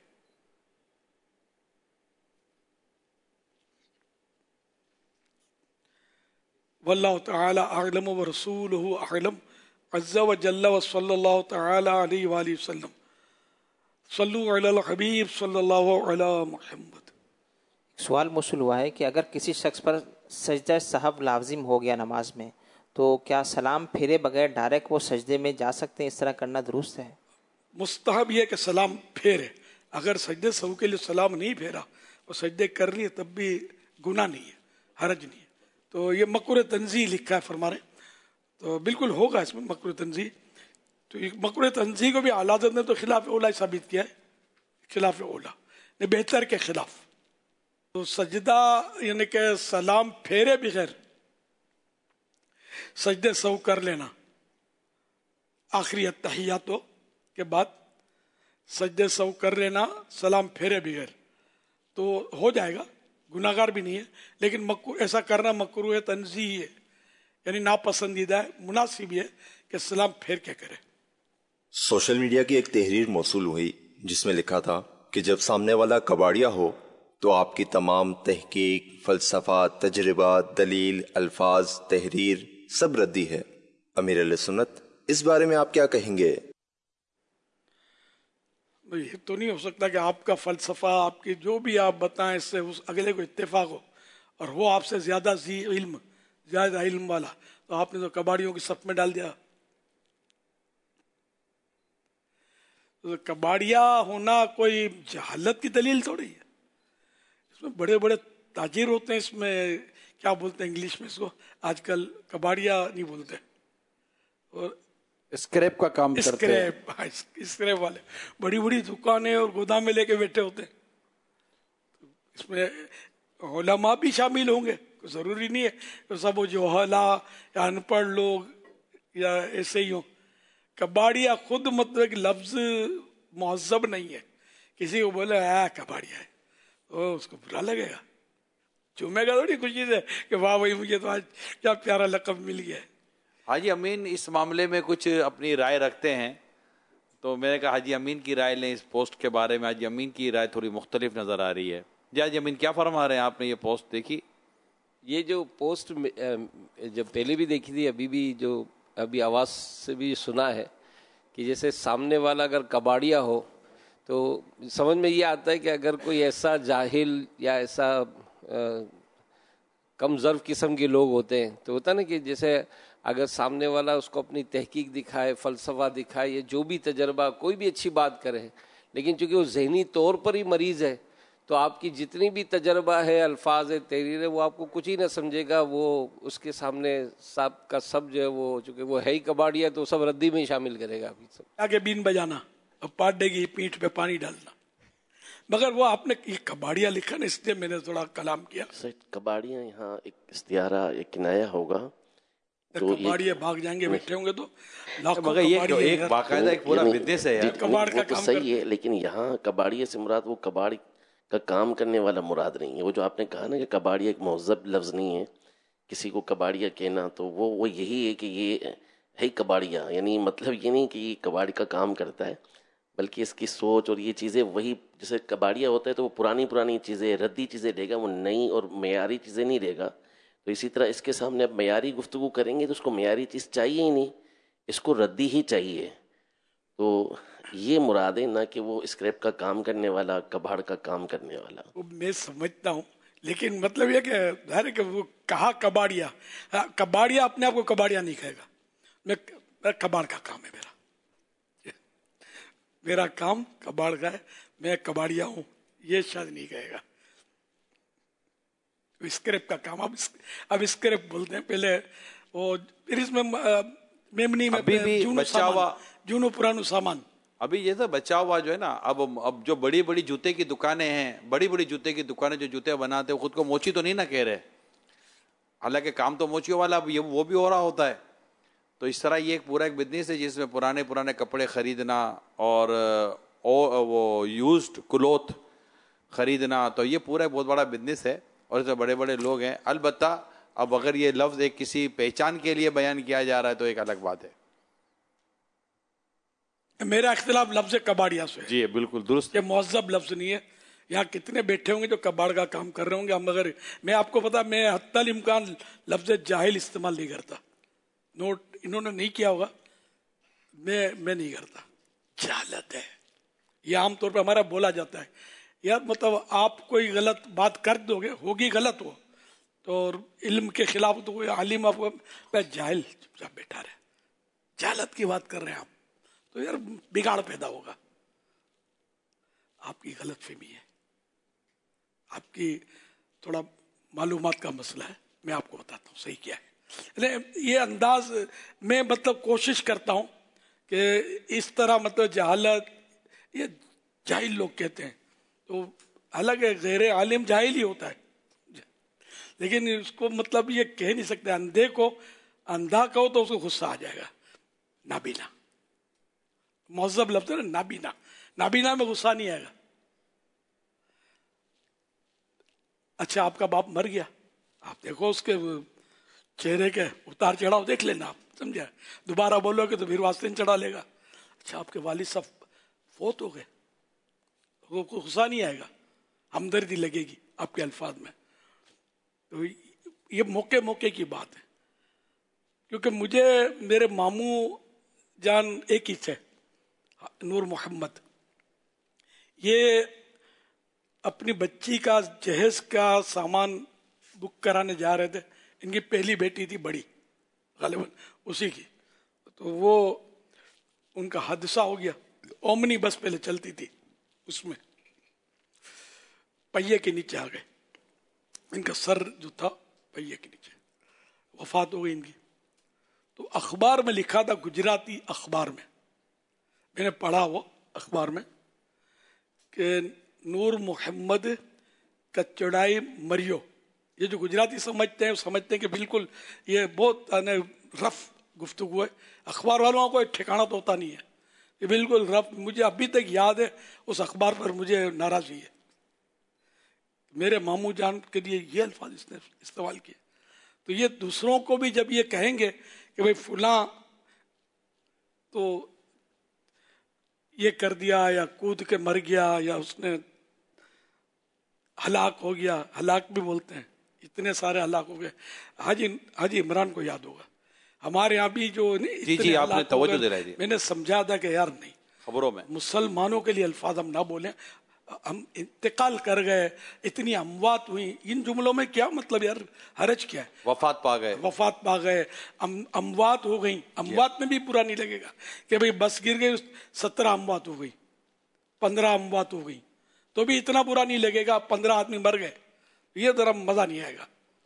واللہ تعالی اعلم ورسولہ اعلم عز وجل وصلی اللہ تعالی علیہ وآلہ وسلم. صلو علی الحبیب صلی اللہ علی محمد. سوال موصول ہوا ہے کہ اگر کسی شخص پر سجدہ سہو لازم ہو گیا نماز میں تو کیا سلام پھیرے بغیر ڈائریکٹ وہ سجدے میں جا سکتے ہیں؟ اس طرح کرنا درست ہے؟ مستحب یہ کہ سلام پھیرے. اگر سجدے سہو کے لیے سلام نہیں پھیرا اور سجدے کر لیے تب بھی گناہ نہیں ہے، حرج نہیں ہے. تو یہ مکروہ تنزیہ لکھا ہے فرما رہے، تو بالکل ہوگا اس میں مکروہ تنزیہ. تو مکروہ تنزیہ کو بھی اعلیٰ حضرت نے تو خلاف اولا ثابت کیا ہے، خلاف اولا نے بہتر کے خلاف. تو سجدہ یعنی کہ سلام پھیرے بغیر سجدے سہو کر لینا آخری التحیات کے بعد سجدے سہو کر لینا سلام پھیرے بغیر تو ہو جائے گا، گناہ گار بھی نہیں ہے. لیکن ایسا کرنا مکروہ تنزیہ ہے، یعنی ناپسندیدہ ہے. مناسب یہ کہ سلام پھیر کے کرے. سوشل میڈیا کی ایک تحریر موصول ہوئی جس میں لکھا تھا کہ جب سامنے والا کباڑیا ہو تو آپ کی تمام تحقیق، فلسفہ، تجربات، دلیل، الفاظ، تحریر سب ردی ہے. امیر اہل سنت، اس بارے میں آپ کیا کہیں گے؟ یہ تو نہیں ہو سکتا کہ آپ کا فلسفہ، آپ کی جو بھی آپ بتائیں اس سے اس اگلے کو اتفاق ہو اور وہ آپ سے زیادہ زیادہ علم والا، تو آپ نے تو کباڑیوں کی صف میں ڈال دیا. کباڑیا ہونا کوئی جہالت کی دلیل تھوڑی ہے. اس میں بڑے بڑے تاجر ہوتے ہیں، اس میں کیا بولتے ہیں انگلش میں اس کو آج کل، کباڑیا نہیں بولتے، اور اسکریپ کا کام کرتے ہیں. اسکریپ والے بڑی بڑی دکانیں اور گودام میں لے کے بیٹھے ہوتے ہیں. اس میں علماء بھی شامل ہوں گے، ضروری نہیں ہے کہ سب وہ جوہلا یا ان پڑھ لوگ یا ایسے ہی ہوں. کباڑیا خود مطلب ایک لفظ مہذب نہیں ہے. کسی کو بولے کباڑیا ہے تو اس کو برا لگے گا، چومے گا تھوڑی خوشی سے کہ واہ بھائی مجھے تو آج کیا پیارا لقب مل گیا ہے. حاجی امین اس معاملے میں کچھ اپنی رائے رکھتے ہیں، تو میں نے کہا حاجی امین کی رائے لیں اس پوسٹ کے بارے میں. حاجی امین کی رائے تھوڑی مختلف نظر آ رہی ہے. جی حاجی امین کیا فرما رہے ہیں؟ آپ نے یہ پوسٹ دیکھی؟ یہ جو پوسٹ جب پہلے بھی دیکھی تھی، ابھی بھی جو ابھی آواز سے بھی سنا ہے کہ جیسے سامنے والا اگر کباڑیا ہو تو سمجھ میں یہ آتا ہے کہ اگر کوئی ایسا جاہل یا ایسا کم ظرف قسم کے لوگ ہوتے ہیں تو ہوتا نا کہ جیسے اگر سامنے والا اس کو اپنی تحقیق دکھائے، فلسفہ دکھائے، یا جو بھی تجربہ، کوئی بھی اچھی بات کرے، لیکن چونکہ وہ ذہنی طور پر ہی مریض ہے تو آپ کی جتنی بھی تجربہ ہے، الفاظ ہے، تحریر ہے، وہ آپ کو کچھ ہی نہ سمجھے گا. وہ اس کے سامنے سب کا سب جو ہے وہ چونکہ وہ ہے ہی کباڑیا تو سب ردی میں ہی شامل کرے گا. سب آگے بین بجانا اور پاٹے کی پیٹھ پہ پانی ڈالنا. مگر وہ آپ نے یہ کباڑیا لکھا نا، اس لیے میں نے تھوڑا کلام کیا. کباڑیا یہاں ایک استعارہ، ایک کنایا ہوگا. तो कबाड़िया भाग जाएंगे, बैठे होंगे तो लाखों मगर ये कबाड़िए एक बाकायदा एक पूरा बिजनेस है यार। कबाड़ का वो तो काम सही है, लेकिन यहाँ कबाड़िया से मुराद वो कबाड़ का काम करने वाला मुराद नहीं है। वो जो आपने कहा ना कि कबाड़िया एक महज़ब लफ्ज़ नहीं है, किसी को कबाड़िया कहना, तो वो यही है कि ये है कबाड़िया, यानी मतलब ये नहीं कि ये कबाड़ी का काम करता है, बल्कि इसकी सोच और ये चीज़ें वही, जैसे कबाड़िया होता है तो वो पुरानी चीज़ें, रद्दी चीज़ें लेगा, वो नई और मेयारी चीज़ें नहीं लेगा। तो इसी तरह इसके सामने अब मेयारी गुफ्तगू करेंगे तो उसको मेयारी चीज़ चाहिए ही नहीं, इसको रद्दी ही चाहिए। तो ये मुराद है ना कि वो स्क्रैप का काम करने वाला, कबाड़ का काम करने वाला। मैं समझता हूँ, लेकिन मतलब ये कि वो कहा कबाड़िया, कबाड़िया अपने आप को कबाड़िया नहीं कहेगा। मैं कबाड़ का काम है मेरा काम कबाड़ का है, मैं कबाड़िया हूँ, ये शायद नहीं कहेगा। स्क्रैप का काम, अब स्क्रैप बोलते हैं, पहले वो फिर इसमें मेमनी में अभी भी बचा हुआ जूनो पुरानो सामान, अभी ये तो बचा हुआ जो है ना, अब जो बड़ी बड़ी जूते की दुकानें हैं, बड़ी जूते की दुकानें जो जूते बनाते हैं, खुद को मोची तो नहीं ना कह रहे, हालांकि काम तो मोचियों वाला वो भी हो रहा होता है। तो इस तरह ये एक पूरा एक बिजनेस है जिसमें पुराने कपड़े खरीदना और वो यूज्ड क्लोथ खरीदना, तो ये पूरा एक बहुत बड़ा बिजनेस है और इसमें बड़े बड़े लोग हैं। अलबत्ता अब अगर ये लफ्ज एक किसी पहचान के लिए बयान किया जा रहा है तो एक अलग बात है। मेरा इख्तिलाफ लफ्ज कबाड़िया से जी बिल्कुल दुरुस्त, ये मुअज़्ज़ब लफ्ज नहीं है। यहाँ कितने बैठे होंगे जो कबाड़ का काम कर रहे होंगे, हम मगर मैं आपको पता, मैं हत्तल इम्कान लफ्ज जाहिल इस्तेमाल नहीं करता, नोट इन्होंने नहीं किया होगा, मैं नहीं करता। जाहलत है ये, आमतौर पर हमारा बोला जाता है यार, मतलब आप कोई गलत बात कर दोगे, होगी गलत हो तो, और इल्म के खिलाफ तो कोई आलिम आपको जाहिल चुपचाप बैठा रहे, जाहलत की बात कर रहे हैं आप, तो यार बिगाड़ पैदा होगा। आपकी गलत फहमी है, आपकी थोड़ा मालूमात का मसला है, मैं आपको बताता हूँ सही क्या है। ये अंदाज में मतलब कोशिश करता हूँ कि इस तरह मतलब जहालत, ये जाहिल लोग कहते हैं, तो अलग है, गैर आलिम जाहिल ही होता है, लेकिन इसको मतलब ये कह नहीं सकते। अंधे को अंधा कहो तो उसको गुस्सा आ जाएगा, नाबीना मुअज़्ज़ब लफ्ज़ है, नाबीना में गुस्सा नहीं आएगा। अच्छा आपका बाप मर गया, आप देखो उसके चेहरे के उतार चढ़ाव देख लेना, आप समझे, दोबारा बोलोगे तो फिर वास्ते चढ़ा लेगा। अच्छा आपके वालिद साहब फोत हो गए, तो गुस्सा नहीं आएगा, हमदर्दी लगेगी आपके अल्फाज में। तो ये मौके की बात है, क्योंकि मुझे मेरे मामू जान एक ही थे, नूर मोहम्मद, ये अपनी बच्ची का जहेज का सामान बुक कराने जा रहे थे, इनकी पहली बेटी थी बड़ी, गालिबन उसी की, तो वो उनका हादसा हो गया। ओमनी बस पहले चलती थी, उसमें पहिए के नीचे आ गए, इनका सर जो था पहिए के नीचे, वफात हो गई इनकी। तो अखबार में लिखा था, गुजराती अखबार में मैंने पढ़ा वो अखबार में कि नूर मोहम्मद का चढ़ाई मरियो। ये जो गुजराती समझते हैं कि बिल्कुल ये बहुत रफ गुफ्तगू है, अखबार वालों को ठिकाना तो होता नहीं है, ये बिल्कुल रफ। मुझे अभी तक याद है उस अखबार पर मुझे नाराजगी है, मेरे मामू जान के लिए ये अल्फाज इसने इस्तेमाल किए। तो ये दूसरों को भी जब ये कहेंगे कि भाई फुला तो ये कर दिया या कूद के मर गया या उसने हलाक हो गया, हलाक भी बोलते हैं, इतने सारे हलाक हो गए। हाजी इमरान को याद होगा, हमारे यहाँ भी जो नहीं, जी आपने तवज्जो दिलाई थी, मैंने समझा था कि यार नहीं, खबरों में मुसलमानों के लिए अल्फाज हम ना बोलें, हम इंतकाल कर गए, इतनी अमवात हुई, इन जुमलों में क्या मतलब यार, हरज क्या है, वफात पा गए, अमवात हो गई। अमवात में भी बुरा नहीं लगेगा कि भाई बस गिर गई, 17 अमवात हो गई, 15 अमवात हो गई, तो भी इतना बुरा नहीं लगेगा। 15 आदमी मर गए, ये जरा मजा नहीं आएगा।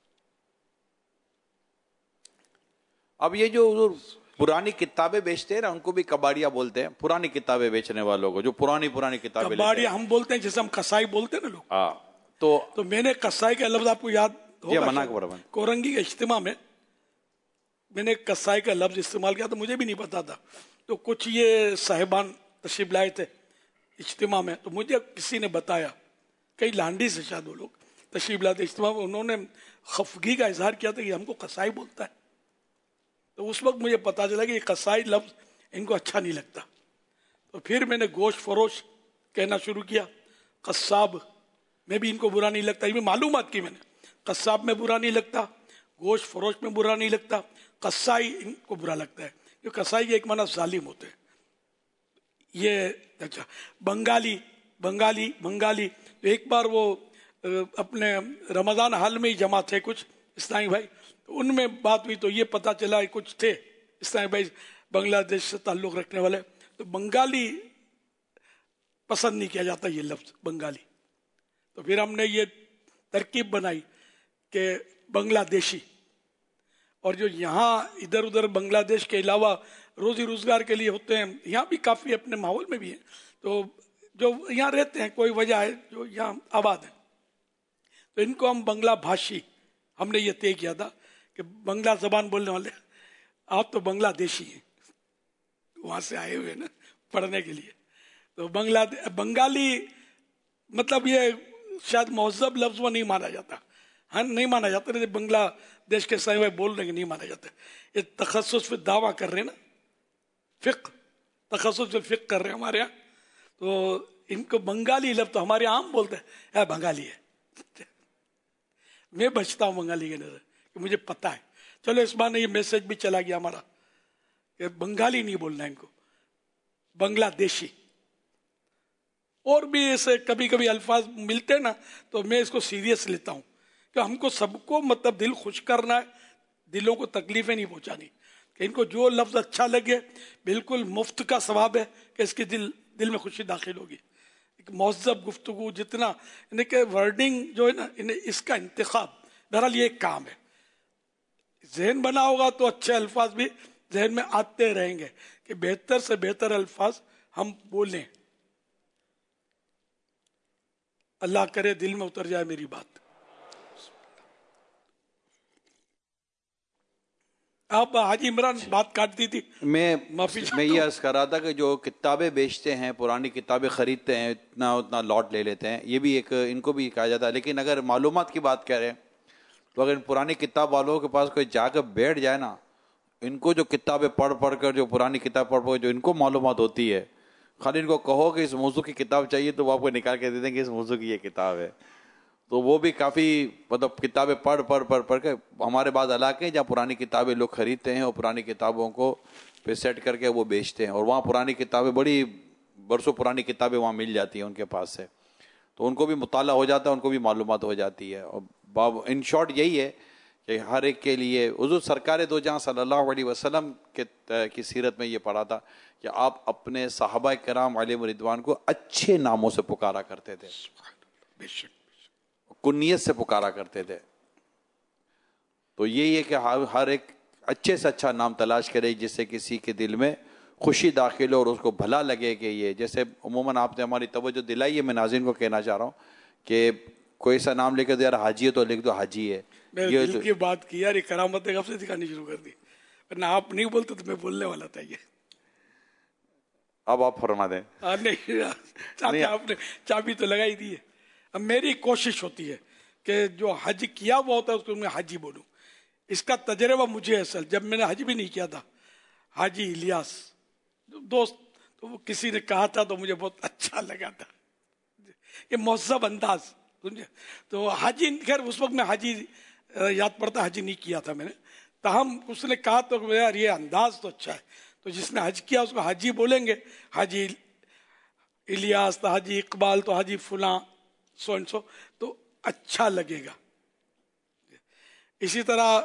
अब ये जो पुरानी किताबें बेचते हैं ना, उनको भी कबाड़िया बोलते हैं, पुरानी किताबें बेचने वालों को, जो पुरानी किताबें कबाड़िया हम बोलते हैं, जैसे हम कसाई बोलते हैं ना लोग। तो मैंने कसाई का लफ्ज आपको याद होगा, मना कोरंगी के इज्तिमा में میں نے کسائی کا لفظ استعمال کیا تو مجھے بھی نہیں پتا تھا. تو کچھ یہ صاحبان تشریف لائے تھے اجتماع میں, تو مجھے کسی نے بتایا, کئی لانڈی سے شاید وہ لوگ تشریف لائے تھے اجتماع میں, انہوں نے خفگی کا اظہار کیا تھا کہ ہم کو قصائی بولتا ہے. تو اس وقت مجھے پتا چلا کہ یہ قصائی لفظ ان کو اچھا نہیں لگتا. تو پھر میں نے گوشت فروش کہنا شروع کیا. قصاب میں بھی ان کو برا نہیں لگتا, یہ بھی معلومات کی میں نے. قصاب میں برا نہیں لگتا, گوشت فروش میں برا نہیں لگتا, قصائی ان کو برا لگتا ہے, کیونکہ قصائی کے ایک معنی ظالم ہوتے ہیں. یہ اچھا بنگالی بنگالی بنگالی, ایک بار وہ اپنے رمضان حال میں ہی جمع تھے کچھ اسلامی بھائی, تو ان میں بات ہوئی تو یہ پتہ چلا کچھ تھے اسلامی بھائی بنگلہ دیش سے تعلق رکھنے والے. تو بنگالی پسند نہیں کیا جاتا یہ لفظ بنگالی. تو پھر ہم نے یہ ترکیب بنائی کہ بنگلہ دیشی, اور جو یہاں ادھر ادھر بنگلہ دیش کے علاوہ روزی روزگار کے لیے ہوتے ہیں, یہاں بھی کافی اپنے ماحول میں بھی ہیں, تو جو یہاں رہتے ہیں کوئی وجہ ہے جو یہاں آباد ہیں, تو ان کو ہم بنگلہ بھاشی, ہم نے یہ طے کیا تھا کہ بنگلہ زبان بولنے والے آپ تو بنگلہ دیشی ہیں, وہاں سے آئے ہوئے نا پڑھنے کے لیے. تو بنگالی مطلب یہ شاید مہذب لفظ وہ نہیں مانا جاتا, ہاں نہیں مانا جاتا, بنگلہ دیش کے سائے بول رہے ہیں نہیں مانا جاتا. یہ تخصص پہ دعویٰ کر رہے ہیں نا, فقہ تخصص پہ فقہ کر رہے ہیں ہمارے یہاں, تو ان کو بنگالی لفظ تو ہمارے عام بولتے ہیں اے بنگالی ہے. میں بچتا ہوں بنگالی کے نظر کہ مجھے پتا ہے. چلو اس بار یہ میسج بھی چلا گیا ہمارا کہ بنگالی نہیں بولنا ان کو, بنگلہ دیشی. اور بھی ایسے کبھی کبھی الفاظ ملتے نا تو میں اس کو سیریس لیتا ہوں کہ ہم کو سب کو مطلب دل خوش کرنا ہے, دلوں کو تکلیفیں نہیں پہنچانی, کہ ان کو جو لفظ اچھا لگے بالکل مفت کا ثواب ہے کہ اس کے دل میں خوشی داخل ہوگی. ایک مہذب گفتگو جتنا یعنی کہ ورڈنگ جو ہے نا, اس کا انتخاب بہرحال یہ ایک کام ہے. ذہن بنا ہوگا تو اچھے الفاظ بھی ذہن میں آتے رہیں گے کہ بہتر سے بہتر الفاظ ہم بولیں. اللہ کرے دل میں اتر جائے میری بات. آپ حاجی عمران بات کاٹتی تھی. میں یہ عرض کر رہا تھا کہ جو کتابیں بیچتے ہیں, پرانی کتابیں خریدتے ہیں, اتنا لاٹ لے لیتے ہیں, یہ بھی ایک ان کو بھی کہا جاتا ہے. لیکن اگر معلومات کی بات کر رہے ہیں تو اگر پرانی کتاب والوں کے پاس کوئی جا کر بیٹھ جائے نا, ان کو جو کتابیں پڑھ کر جو پرانی کتاب پڑھ جو ان کو معلومات ہوتی ہے, خالی ان کو کہو کہ اس موضوع کی کتاب چاہیے تو وہ آپ کو نکال کے دے دیں کہ اس موضوع کی یہ کتاب ہے. تو وہ بھی کافی مطلب کتابیں پڑھ کے ہمارے بعض علاقے ہیں جہاں پرانی کتابیں لوگ خریدتے ہیں اور پرانی کتابوں کو پہ سیٹ کر کے وہ بیچتے ہیں, اور وہاں پرانی کتابیں بڑی برسوں پرانی کتابیں وہاں مل جاتی ہیں ان کے پاس سے, تو ان کو بھی مطالعہ ہو جاتا ہے, ان کو بھی معلومات ہو جاتی ہے. اور ان شارٹ یہی ہے کہ ہر ایک کے لیے حضور سرکار دو جہاں صلی اللہ علیہ وسلم کی سیرت میں یہ پڑھا تھا کہ آپ اپنے صحابہ کرام علیہم رضوان کو اچھے ناموں سے پکارا کرتے تھے, کنیت سے پکارا کرتے تھے. تو یہی ہے کہ ہر ایک اچھے سے اچھا نام تلاش کرے جس سے کسی کے دل میں خوشی داخل ہو اور اس کو بھلا لگے. کہ یہ جیسے عموماً آپ نے ہماری توجہ دلائی ہے, میں ناظرین کو کہنا چاہ رہا ہوں کہ کوئی سا نام لے کے یار حاجی ہے تو لکھ دو حاجی ہے. میں دل کی بات کی یار, یہ کرامت کب سے دکھانی شروع کر دی, ورنہ آپ نہیں بولتے تو میں بولنے والا تھا. یہ اب آپ فرما دیں. نہیں آپ نے چابی تو لگائی دی ہے. اب میری کوشش ہوتی ہے کہ جو حج کیا ہوا ہوتا ہے اس کو میں حاجی بولوں. اس کا تجربہ مجھے اصل جب میں نے حج بھی نہیں کیا تھا, حاجی الیاس دوست, تو وہ کسی نے کہا تھا تو مجھے بہت اچھا لگا تھا, یہ مہذب انداز سمجھے. تو حاجی خیر اس وقت میں حاجی یاد پڑتا حاجی نہیں کیا تھا میں نے, تاہم اس نے کہا تو یار یہ انداز تو اچھا ہے, تو جس نے حج کیا اس کو حاجی بولیں گے, حاجی الیاس تو حاجی اقبال تو حاجی فلاں سو اینڈ سو, تو اچھا لگے گا. اسی طرح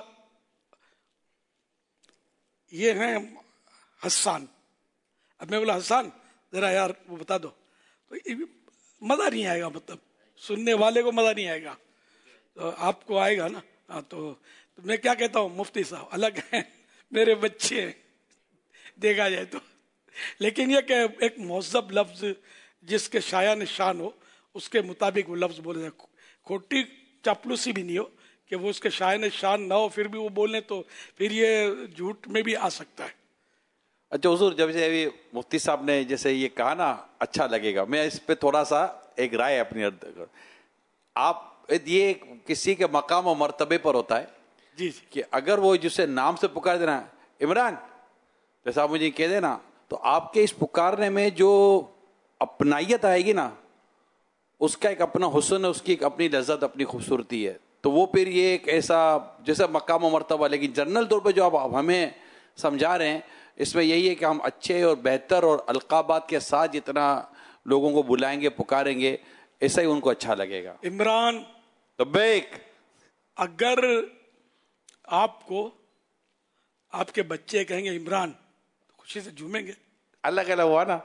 یہ ہیں حسان. اب میں بولا حسان ذرا یار وہ بتا دو, تو مزہ نہیں آئے گا, مطلب سننے والے کو مزہ نہیں آئے گا, تو آپ کو آئے گا نا. تو میں کیا کہتا ہوں, مفتی صاحب الگ ہیں, میرے بچے ہیں دیکھا جائے تو. لیکن یہ کہ ایک مہذب لفظ جس کے شایان شان ہو اس کے مطابق وہ لفظ بولے جائے, کھوٹی چاپلوسی بھی نہیں ہو کہ وہ اس کے شائن شان نہ ہو پھر بھی وہ بولیں تو پھر یہ جھوٹ میں بھی آ سکتا ہے. اچھا حضور، جب سے ابھی مفتی صاحب نے جیسے یہ کہا نا اچھا لگے گا، میں اس پہ تھوڑا سا ایک رائے اپنی آپ، یہ کسی کے مقام و مرتبے پر ہوتا ہے جی کہ اگر وہ جسے نام سے پکار دینا عمران جیسا آپ مجھے کہہ دینا، تو آپ کے اس پکارنے میں جو اپنائیت آئے گی نا، اس کا ایک اپنا حسن ہے، اس کی ایک اپنی لذت، اپنی خوبصورتی ہے. تو وہ پھر یہ ایک ایسا جیسا مقام و مرتبہ، لیکن جنرل طور پہ جو آپ ہمیں سمجھا رہے ہیں اس میں یہی ہے کہ ہم اچھے اور بہتر اور القابات کے ساتھ جتنا لوگوں کو بلائیں گے، پکاریں گے، ایسا ہی ان کو اچھا لگے گا. عمران لبیک. اگر آپ کو آپ کے بچے کہیں گے عمران تو خوشی سے جھومیں گے. اللہ کا ہوا نا.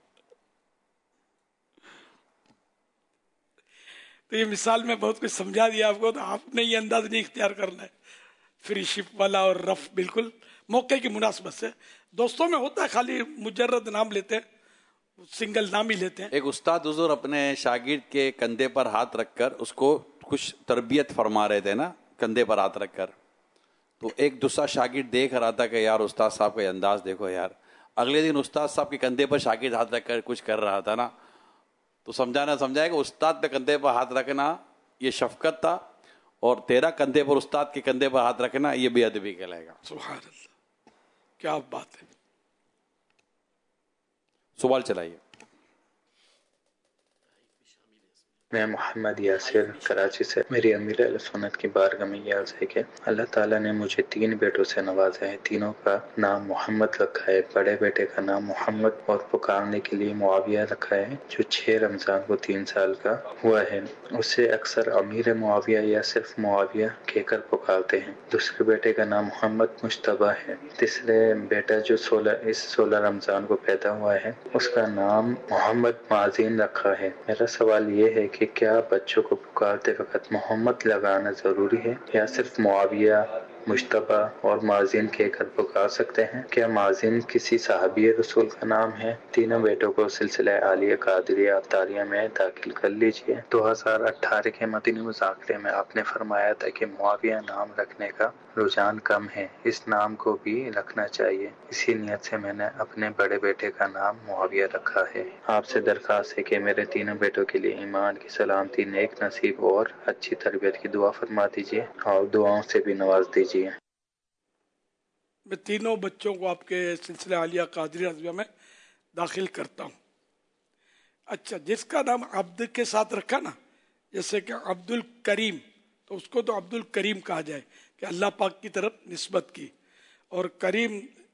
تو یہ مثال میں بہت کچھ سمجھا دیا آپ کو، تو آپ نے یہ انداز نہیں اختیار کرنا ہے فری شپ والا اور رف، بالکل موقع کی مناسبت سے. دوستوں میں ہوتا ہے خالی مجرد نام لیتے ہیں، سنگل نام ہی لیتے ہیں. ایک استاد حضور اپنے شاگرد کے کندھے پر ہاتھ رکھ کر اس کو کچھ تربیت فرما رہے تھے نا، کندھے پر ہاتھ رکھ کر. تو ایک دوسرا شاگرد دیکھ رہا تھا کہ یار استاد صاحب کا انداز دیکھو یار. اگلے دن استاد صاحب کے کندھے پر شاگرد ہاتھ رکھ کر کچھ کر رہا تھا نا، تو سمجھائے کہ استاد کے کندھے پر ہاتھ رکھنا یہ شفقت تھا، اور تیرا کندھے پر استاد کے کندھے پر ہاتھ رکھنا یہ بے ادبی کہلائے گا. سبحان اللہ، کیا بات ہے. سوال چلائیے. میں محمد یاسر کراچی سے. میری امیر اہل سنت کی بارگاہ میں یہ عرض ہے کہ اللہ تعالیٰ نے مجھے 3 بیٹوں سے نوازا ہے. تینوں کا نام محمد رکھا ہے. بڑے بیٹے کا نام محمد اور پکارنے کے لیے معاویہ رکھا ہے، جو 6 رمضان کو 3 سال کا ہوا ہے. اسے اکثر امیر معاویہ یا صرف معاویہ کہہ کر پکارتے ہیں. دوسرے بیٹے کا نام محمد مجتبیٰ ہے. تیسرے بیٹا جو 16 رمضان کو پیدا ہوا ہے، اس کا نام محمد معزین رکھا ہے. میرا سوال یہ ہے کہ کیا بچوں کو پکارتے وقت محمد لگانا ضروری ہے یا صرف معاویہ، مجتبیٰ اور معزین کہہ کر پکار سکتے ہیں؟ کیا معزین کسی صحابی رسول کا نام ہے؟ تینوں بیٹوں کو سلسلہ عالیہ قادریہ اطاریہ میں داخل کر لیجئے. 2018 کے مدنی مذاکرے میں آپ نے فرمایا تھا کہ معاویہ نام رکھنے کا رجحان کم ہے، اس نام کو بھی رکھنا چاہیے. اسی نیت سے میں نے اپنے بڑے بیٹے کا نام معاویہ رکھا ہے. آپ سے درخواست ہے کہ میرے تینوں بیٹوں کے لیے ایمان کی سلامتی، نیک نصیب اور اچھی تربیت کی دعا فرما دیجیے اور دعاؤں سے بھی نواز دیجیے. میں تینوں بچوں کو آپ کے سلسلہ عالیہ قادریہ رضویہ میں داخل کرتا ہوں. اچھا، جس کا نام عبد کے ساتھ رکھا نا، جیسے کہ عبد الکریم، تو اس کو تو عبد الکریم کہا جائے کہ اللہ پاک کی طرف نسبت کی. اور کریم،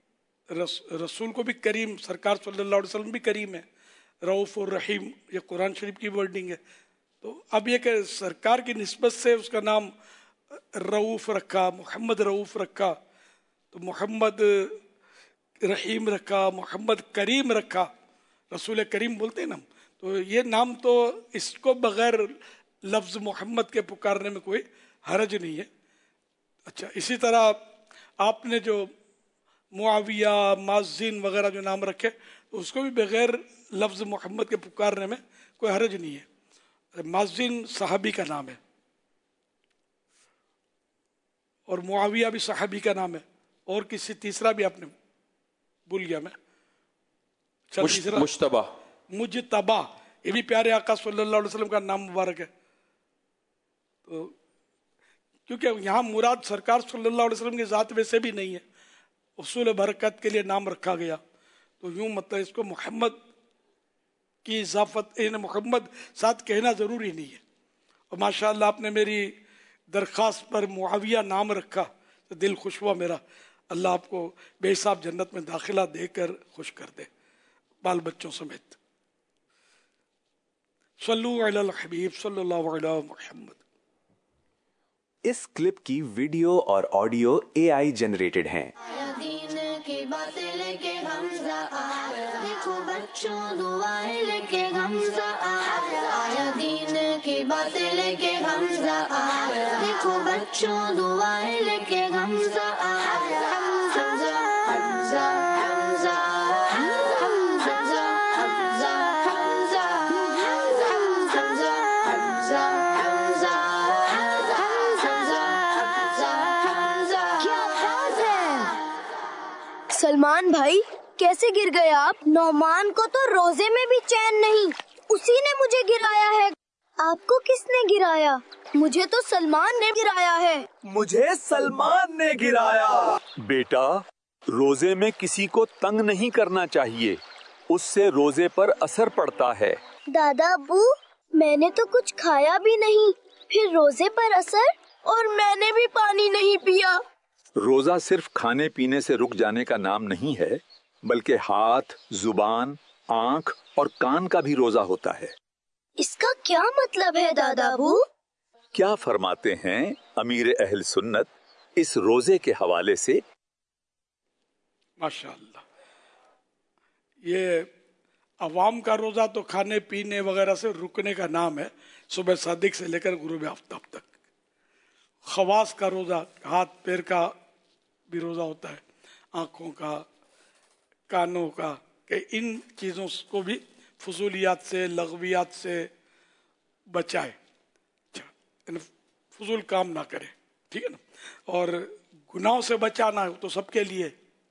رسول کو بھی کریم، سرکار صلی اللہ علیہ وسلم بھی کریم ہے. رؤوف الرحیم یہ قرآن شریف کی ورڈنگ ہے. تو اب یہ کہ سرکار کی نسبت سے اس کا نام رؤوف رکھا، محمد رؤوف رکھا، تو محمد رحیم رکھا، محمد کریم رکھا، رسول کریم بولتے ہیں نا. تو یہ نام تو اس کو بغیر لفظ محمد کے پکارنے میں کوئی حرج نہیں ہے. اچھا، اسی طرح آپ نے جو معاویہ، معزین وغیرہ جو نام رکھے، تو اس کو بھی بغیر لفظ محمد کے پکارنے میں کوئی حرج نہیں ہے. معزین صحابی کا نام ہے اور معاویہ بھی صحابی کا نام ہے، اور کسی تیسرا بھی آپ نے بھول گیا میں. مجتبیٰ، مجتبیٰ یہ بھی پیارے آقا صلی اللہ علیہ وسلم کا نام مبارک ہے. تو کیونکہ یہاں مراد سرکار صلی اللہ علیہ وسلم کی ذات ویسے بھی نہیں ہے، اصول برکت کے لیے نام رکھا گیا. تو یوں مطلب اس کو محمد کی اضافت، یعنی محمد ساتھ کہنا ضروری نہیں ہے. اور ماشاءاللہ آپ نے میری درخواست پر معاویہ نام رکھا تو دل خوش ہوا میرا. اللہ آپ کو بے حساب جنت میں داخلہ دے کر خوش کر دے، بال بچوں سمیت. صلو علی الحبیب صلی اللہ علیہ محمد. اس کلپ کی ویڈیو اور آڈیو AI جنریٹڈ ہیں. کی باتیں لے کے حمزہ آیا، دیکھو بچوں دعائیں لے کے حمزہ آیا. دین کی باتیں لے کے حمزہ آیا، دیکھو بچوں دعائیں لے کے حمزہ آیا. حمزہ حمزہ حمزہ حمزہ حمزہ حمزہ حمزہ حمزہ حمزہ سلمان بھائی کیسے گر گئے آپ؟ نعمان کو تو روزے میں بھی چین نہیں، اسی نے مجھے گرایا ہے۔ آپ کو کس نے گرایا؟ مجھے تو سلمان نے گرایا ہے۔ مجھے سلمان نے گرایا۔ بیٹا، روزے میں کسی کو تنگ نہیں کرنا چاہیے، اس سے روزے پر اثر پڑتا ہے۔ دادا ابو، میں نے تو کچھ کھایا بھی نہیں، پھر روزے پر اثر؟ اور میں نے بھی پانی نہیں پیا۔ روزہ صرف کھانے پینے سے رک جانے کا نام نہیں ہے، بلکہ ہاتھ، زبان، آنکھ اور کان کا بھی روزہ ہوتا ہے۔ اس کا کیا مطلب ہے دادا ابو؟ کیا فرماتے ہیں امیر اہل سنت اس روزے کے حوالے سے؟ ماشاءاللہ، یہ عوام کا روزہ تو کھانے پینے وغیرہ سے رکنے کا نام ہے، صبح صادق سے لے کر غروب آفتاب تک۔ خواص کا روزہ، ہاتھ پیر کا بھی روزہ ہوتا ہے، آنکھوں کا، کانوں کا، کہ ان چیزوں کو بھی فضولیات سے، لغویات سے بچائے، فضول کام نہ کرے، ٹھیک ہے نا۔ اور گناہوں سے بچانا ہے تو سب کے لیے،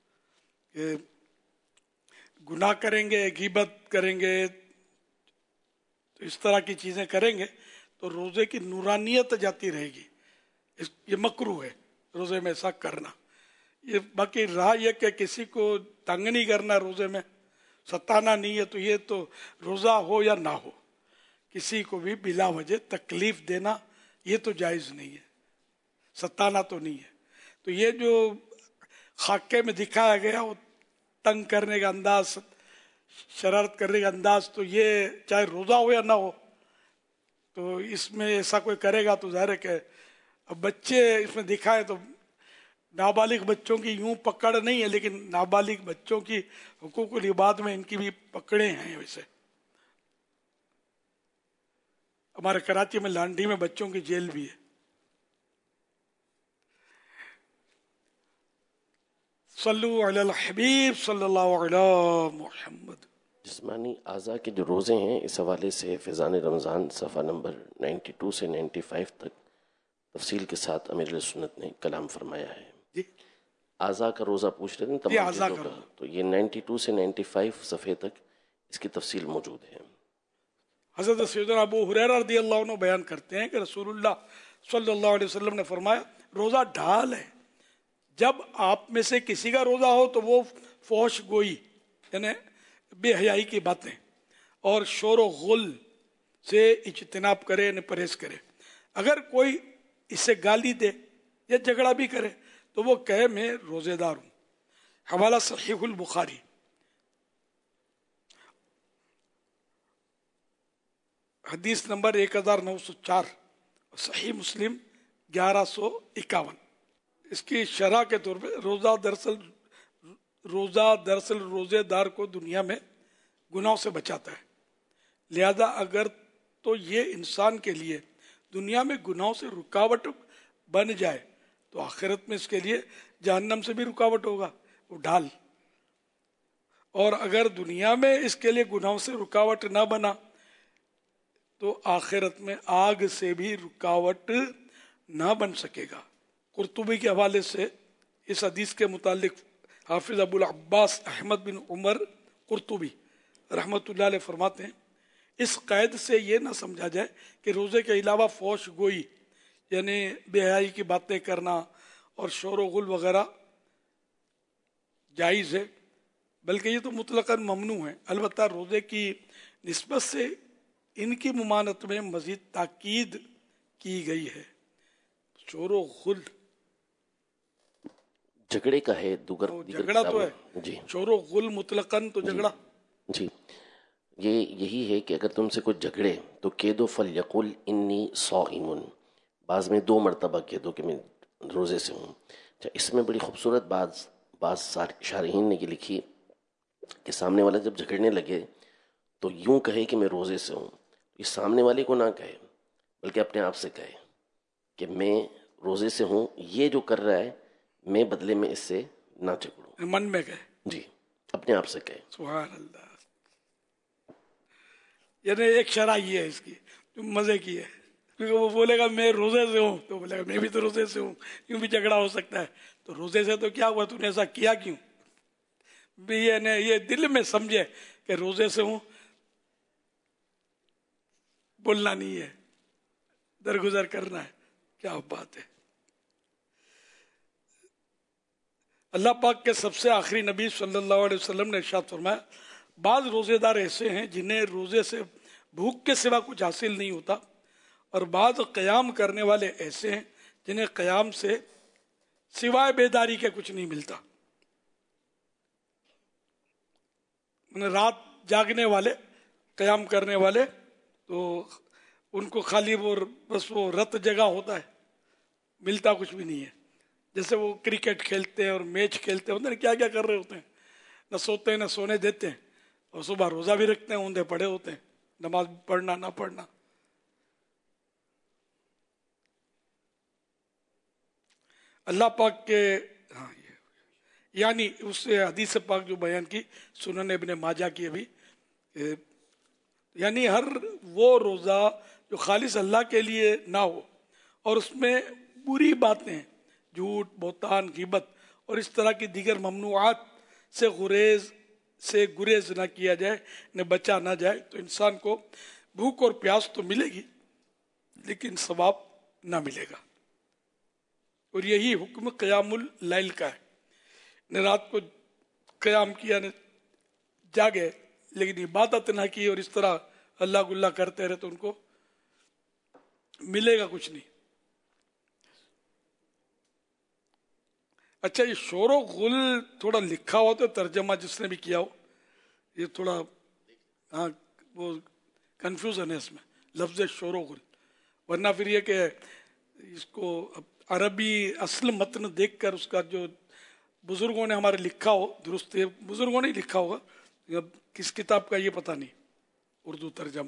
گناہ کریں گے، غیبت کریں گے، تو اس طرح کی چیزیں کریں گے تو روزے کی نورانیت جاتی رہے گی۔ یہ مکروہ ہے روزے میں ایسا کرنا۔ یہ باقی رہا یہ کہ کسی کو تنگ نہیں کرنا، روزے میں ستانا نہیں ہے، تو یہ تو روزہ ہو یا نہ ہو، کسی کو بھی بلا وجہ تکلیف دینا یہ تو جائز نہیں ہے، ستانا تو نہیں ہے۔ تو یہ جو خاکے میں دکھایا گیا وہ تنگ کرنے کا انداز، شرارت کرنے کا انداز، تو یہ چاہے روزہ ہو یا نہ ہو، تو اس میں ایسا کوئی کرے گا تو ظاہر ہے کہ اب بچے اس میں دکھائے تو نابالغ بچوں کی یوں پکڑ نہیں ہے، لیکن نابالغ بچوں کی حقوق العباد میں ان کی بھی پکڑے ہیں۔ ویسے ہمارے کراچی میں لانڈھی میں بچوں کی جیل بھی ہے۔ صلو علی الحبیب صلی اللہ علیہ محمد۔ جسمانی اعضاء کے جو روزے ہیں، اس حوالے سے فیضان رمضان صفحہ نمبر 92 سے 95 تک تفصیل کے ساتھ امیر علیہ سنت نے کلام فرمایا ہے۔ جی، اعضاء کا روزہ پوچھ رہے تھے تمام چیزوں کا، تو یہ 92 سے 95 صفحے تک اس کی تفصیل موجود ہے۔ حضرت سیدنا ابو ہریرہ رضی اللہ عنہ بیان کرتے ہیں کہ رسول اللہ صلی اللہ علیہ وسلم نے فرمایا، روزہ ڈھال ہے، جب آپ میں سے کسی کا روزہ ہو تو وہ فحش گوئی یعنی بے حیائی کی باتیں اور شور و غل سے اجتناب کرے، یعنی پرہیز کرے۔ اگر کوئی اسے گالی دے یا جھگڑا بھی کرے تو وہ کہے میں روزے دار ہوں۔ حوالہ صحیح البخاری۔ حدیث نمبر 1904، صحیح مسلم 1151۔ اس کی شرح کے طور پہ روزہ دراصل روزے دار کو دنیا میں گناہوں سے بچاتا ہے، لہذا اگر تو یہ انسان کے لیے دنیا میں گناہوں سے رکاوٹ بن جائے تو آخرت میں اس کے لیے جہنم سے بھی رکاوٹ ہوگا، وہ ڈال۔ اور اگر دنیا میں اس کے لیے گناہوں سے رکاوٹ نہ بنا تو آخرت میں آگ سے بھی رکاوٹ نہ بن سکے گا۔ قرطبی کے حوالے سے اس حدیث کے متعلق حافظ ابو العباس احمد بن عمر قرطبی رحمۃ اللہ علیہ فرماتے ہیں، اس قید سے یہ نہ سمجھا جائے کہ روزے کے علاوہ فحش گوئی یعنی بے حیائی کی باتیں کرنا اور شور و غل وغیرہ جائز ہے، بلکہ یہ تو مطلقاً ممنوع ہے۔ البتہ روزے کی نسبت سے ان کی ممانعت میں مزید تاکید کی گئی ہے۔ شور و غل جھگڑے کا ہے، جھگڑا تو ہے جی، شور و غل مطلقاً تو جھگڑا جی، یہی ہے کہ اگر تم سے کوئی جھگڑے تو کہہ دو فلیقل انی صائم، بعض میں 2 مرتبہ کہہ دو کہ میں روزے سے ہوں۔ اس میں بڑی خوبصورت بعض شارحین نے یہ لکھی کہ سامنے والا جب جھگڑنے لگے تو یوں کہے کہ میں روزے سے ہوں، یہ سامنے والے کو نہ کہے بلکہ اپنے آپ سے کہے کہ میں روزے سے ہوں، یہ جو کر رہا ہے میں بدلے میں اس سے نہ جھگڑوں، من میں کہے، جی اپنے آپ سے کہے۔ سبحان اللہ۔ یعنی ایک شرح یہ ہے اس کی جو مزے کی ہے، کیونکہ وہ بولے گا میں روزے سے ہوں تو بولے گا میں بھی تو روزے سے ہوں، یوں بھی جھگڑا ہو سکتا ہے، تو روزے سے تو کیا ہوا، تو نے ایسا کیا کیوں؟ بھی یہ دل میں سمجھے کہ روزے سے ہوں، بولنا نہیں ہے، درگزر کرنا ہے. کیا بات ہے. اللہ پاک کے سب سے آخری نبی صلی اللہ علیہ وسلم نے ارشاد فرمایا بعض روزے دار ایسے ہیں جنہیں روزے سے بھوک کے سوا کچھ حاصل نہیں ہوتا، اور بعض قیام کرنے والے ایسے ہیں جنہیں قیام سے سوائے بیداری کے کچھ نہیں ملتا. رات جاگنے والے، قیام کرنے والے، تو ان کو خالی وہ بس وہ رت جگہ ہوتا ہے، ملتا کچھ بھی نہیں ہے. جیسے وہ کرکٹ کھیلتے ہیں اور میچ کھیلتے ہیں، کیا کیا کر رہے ہوتے ہیں، نہ سوتے ہیں نہ سونے دیتے ہیں، اور صبح روزہ بھی رکھتے ہیں، اوندھے پڑے ہوتے ہیں، نماز پڑھنا نہ پڑھنا. اللہ پاک کے یعنی اس حدیث پاک جو بیان کی سنن ابن ماجہ کی ابھی، یعنی ہر وہ روزہ جو خالص اللہ کے لیے نہ ہو اور اس میں بری باتیں، جھوٹ، بہتان، غیبت اور اس طرح کی دیگر ممنوعات سے گریز نہ کیا جائے، نہ بچا نہ جائے، تو انسان کو بھوک اور پیاس تو ملے گی لیکن ثواب نہ ملے گا. اور یہی حکم قیام اللیل کا ہے. نے رات کو قیام کیا، نے جاگے لیکن عبادت نہ کی اور اس طرح اللہ گلہ کرتے رہے تو ان کو ملے گا کچھ نہیں. اچھا، یہ شور و غل تھوڑا لکھا ہوا تو ترجمہ جس نے بھی کیا ہو، یہ تھوڑا وہ کنفیوژن ہے اس میں لفظ شور و غل، ورنہ پھر یہ کہ اس کو عربی اصل متن دیکھ کر اس کا جو بزرگوں نے ہمارے لکھا ہو، درست بزرگوں نے لکھا ہوگا، کس کتاب کا یہ پتہ نہیں، اردو ترجمہ.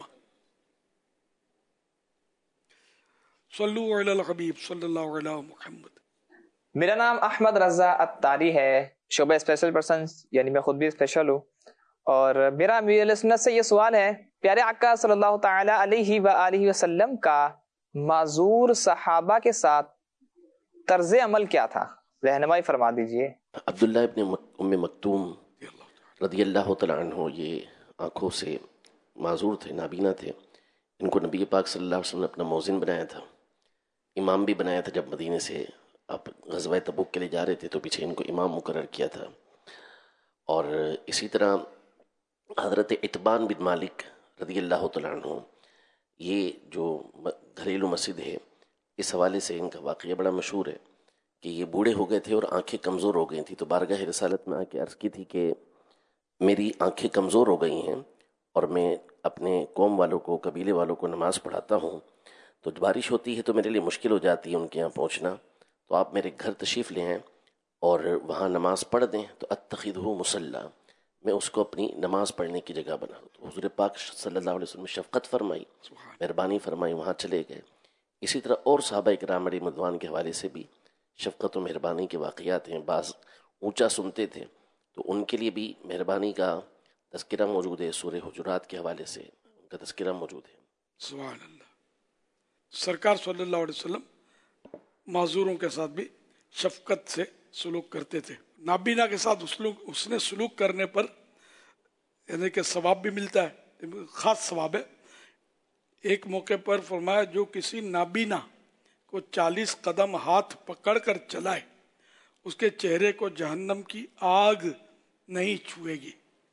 صلو علی الحبیب صلی اللہ علیہ محمد. میرا نام احمد رضا اتاری ہے، شعبہ اسپیشل پرسن، یعنی میں خود بھی اسپیشل ہوں. اور میرا امیر اہل سنت سے یہ سوال ہے، پیارے آقا صلی اللہ تعالی علیہ وآلہ وسلم کا معذور صحابہ کے ساتھ طرز عمل کیا تھا؟ رہنمائی فرما دیجئے. عبداللہ ابن ام مکتوم رضی اللہ تعالیٰ عنہ یہ آنکھوں سے معذور تھے، نابینا تھے. ان کو نبی پاک صلی اللہ علیہ وسلم نے اپنا موزن بنایا تھا، امام بھی بنایا تھا. جب مدینے سے اب غزوہ تبوک کے لیے جا رہے تھے تو پیچھے ان کو امام مقرر کیا تھا. اور اسی طرح حضرت اتبان بن مالک رضی اللہ تعالیٰ عنہ، یہ جو گھریلو مسجد ہے، اس حوالے سے ان کا واقعہ بڑا مشہور ہے کہ یہ بوڑھے ہو گئے تھے اور آنکھیں کمزور ہو گئی تھیں. تو بارگاہ رسالت میں آ کے عرض کی تھی کہ میری آنکھیں کمزور ہو گئی ہیں اور میں اپنے قوم والوں کو، قبیلے والوں کو نماز پڑھاتا ہوں، تو بارش ہوتی ہے تو میرے لیے مشکل ہو جاتی ہے ان کے یہاں پہنچنا، تو آپ میرے گھر تشریف لے آئیں اور وہاں نماز پڑھ دیں. تو اتخذہ مصلی، میں اس کو اپنی نماز پڑھنے کی جگہ بنا. تو حضور پاک صلی اللہ علیہ وسلم نے شفقت فرمائی، مہربانی فرمائی، وہاں چلے گئے. اسی طرح اور صحابہ کرام علیہم رضوان کے حوالے سے بھی شفقت و مہربانی کے واقعات ہیں. بعض اونچا سنتے تھے تو ان کے لیے بھی مہربانی کا تذکرہ موجود ہے. سورہ حجرات کے حوالے سے ان کا تذکرہ موجود ہے. سبحان اللہ. سرکار صلی اللہ علیہ وسلم معذوروں کے ساتھ بھی شفقت سے سلوک کرتے تھے. نابینا کے ساتھ اس نے سلوک کرنے پر یعنی کہ ثواب بھی ملتا ہے، خاص ثواب ہے. ایک موقع پر فرمایا جو کسی نابینا کو 40 قدم ہاتھ پکڑ کر چلائے اس کے چہرے کو جہنم کی آگ نہیں چھوئے گی.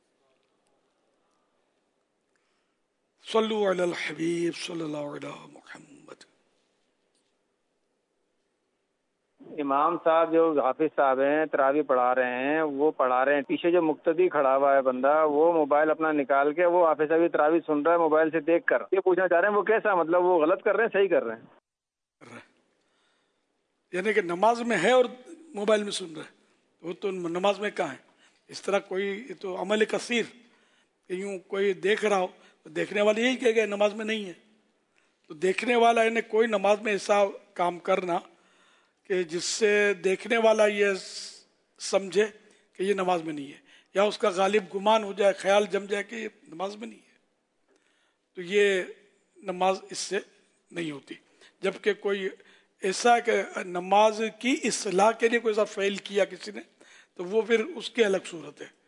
صلو علی الحبیب صلی اللہ علیہ محمد. امام صاحب جو حافظ صاحب ہیں تراویح پڑھا رہے ہیں، وہ پڑھا رہے ہیں، پیچھے جو مقتدی کھڑا ہوا ہے بندہ، وہ موبائل اپنا نکال کے وہ حافظ صاحب کی تراویح سن رہا ہے موبائل سے دیکھ کر. یہ پوچھنا چاہ رہے ہیں وہ کیسا، مطلب وہ غلط کر رہے ہیں صحیح کر رہے ہیں؟ یعنی کہ نماز میں ہے اور موبائل میں سن رہا ہے، وہ تو نماز میں کہاں ہے؟ اس طرح کوئی یہ تو عمل کثیر کہ یوں کوئی دیکھ رہا ہو، دیکھنے والا یہی کہے گا نماز میں نہیں ہے. تو دیکھنے والا یعنی کوئی نماز میں ایسا کام کرنا کہ جس سے دیکھنے والا یہ سمجھے کہ یہ نماز میں نہیں ہے، یا اس کا غالب گمان ہو جائے، خیال جم جائے کہ یہ نماز میں نہیں ہے، تو یہ نماز اس سے نہیں ہوتی. جبکہ کوئی ایسا کہ نماز کی اصلاح کے لیے کوئی ایسا فعل کیا کسی نے تو وہ پھر اس کی الگ صورت ہے.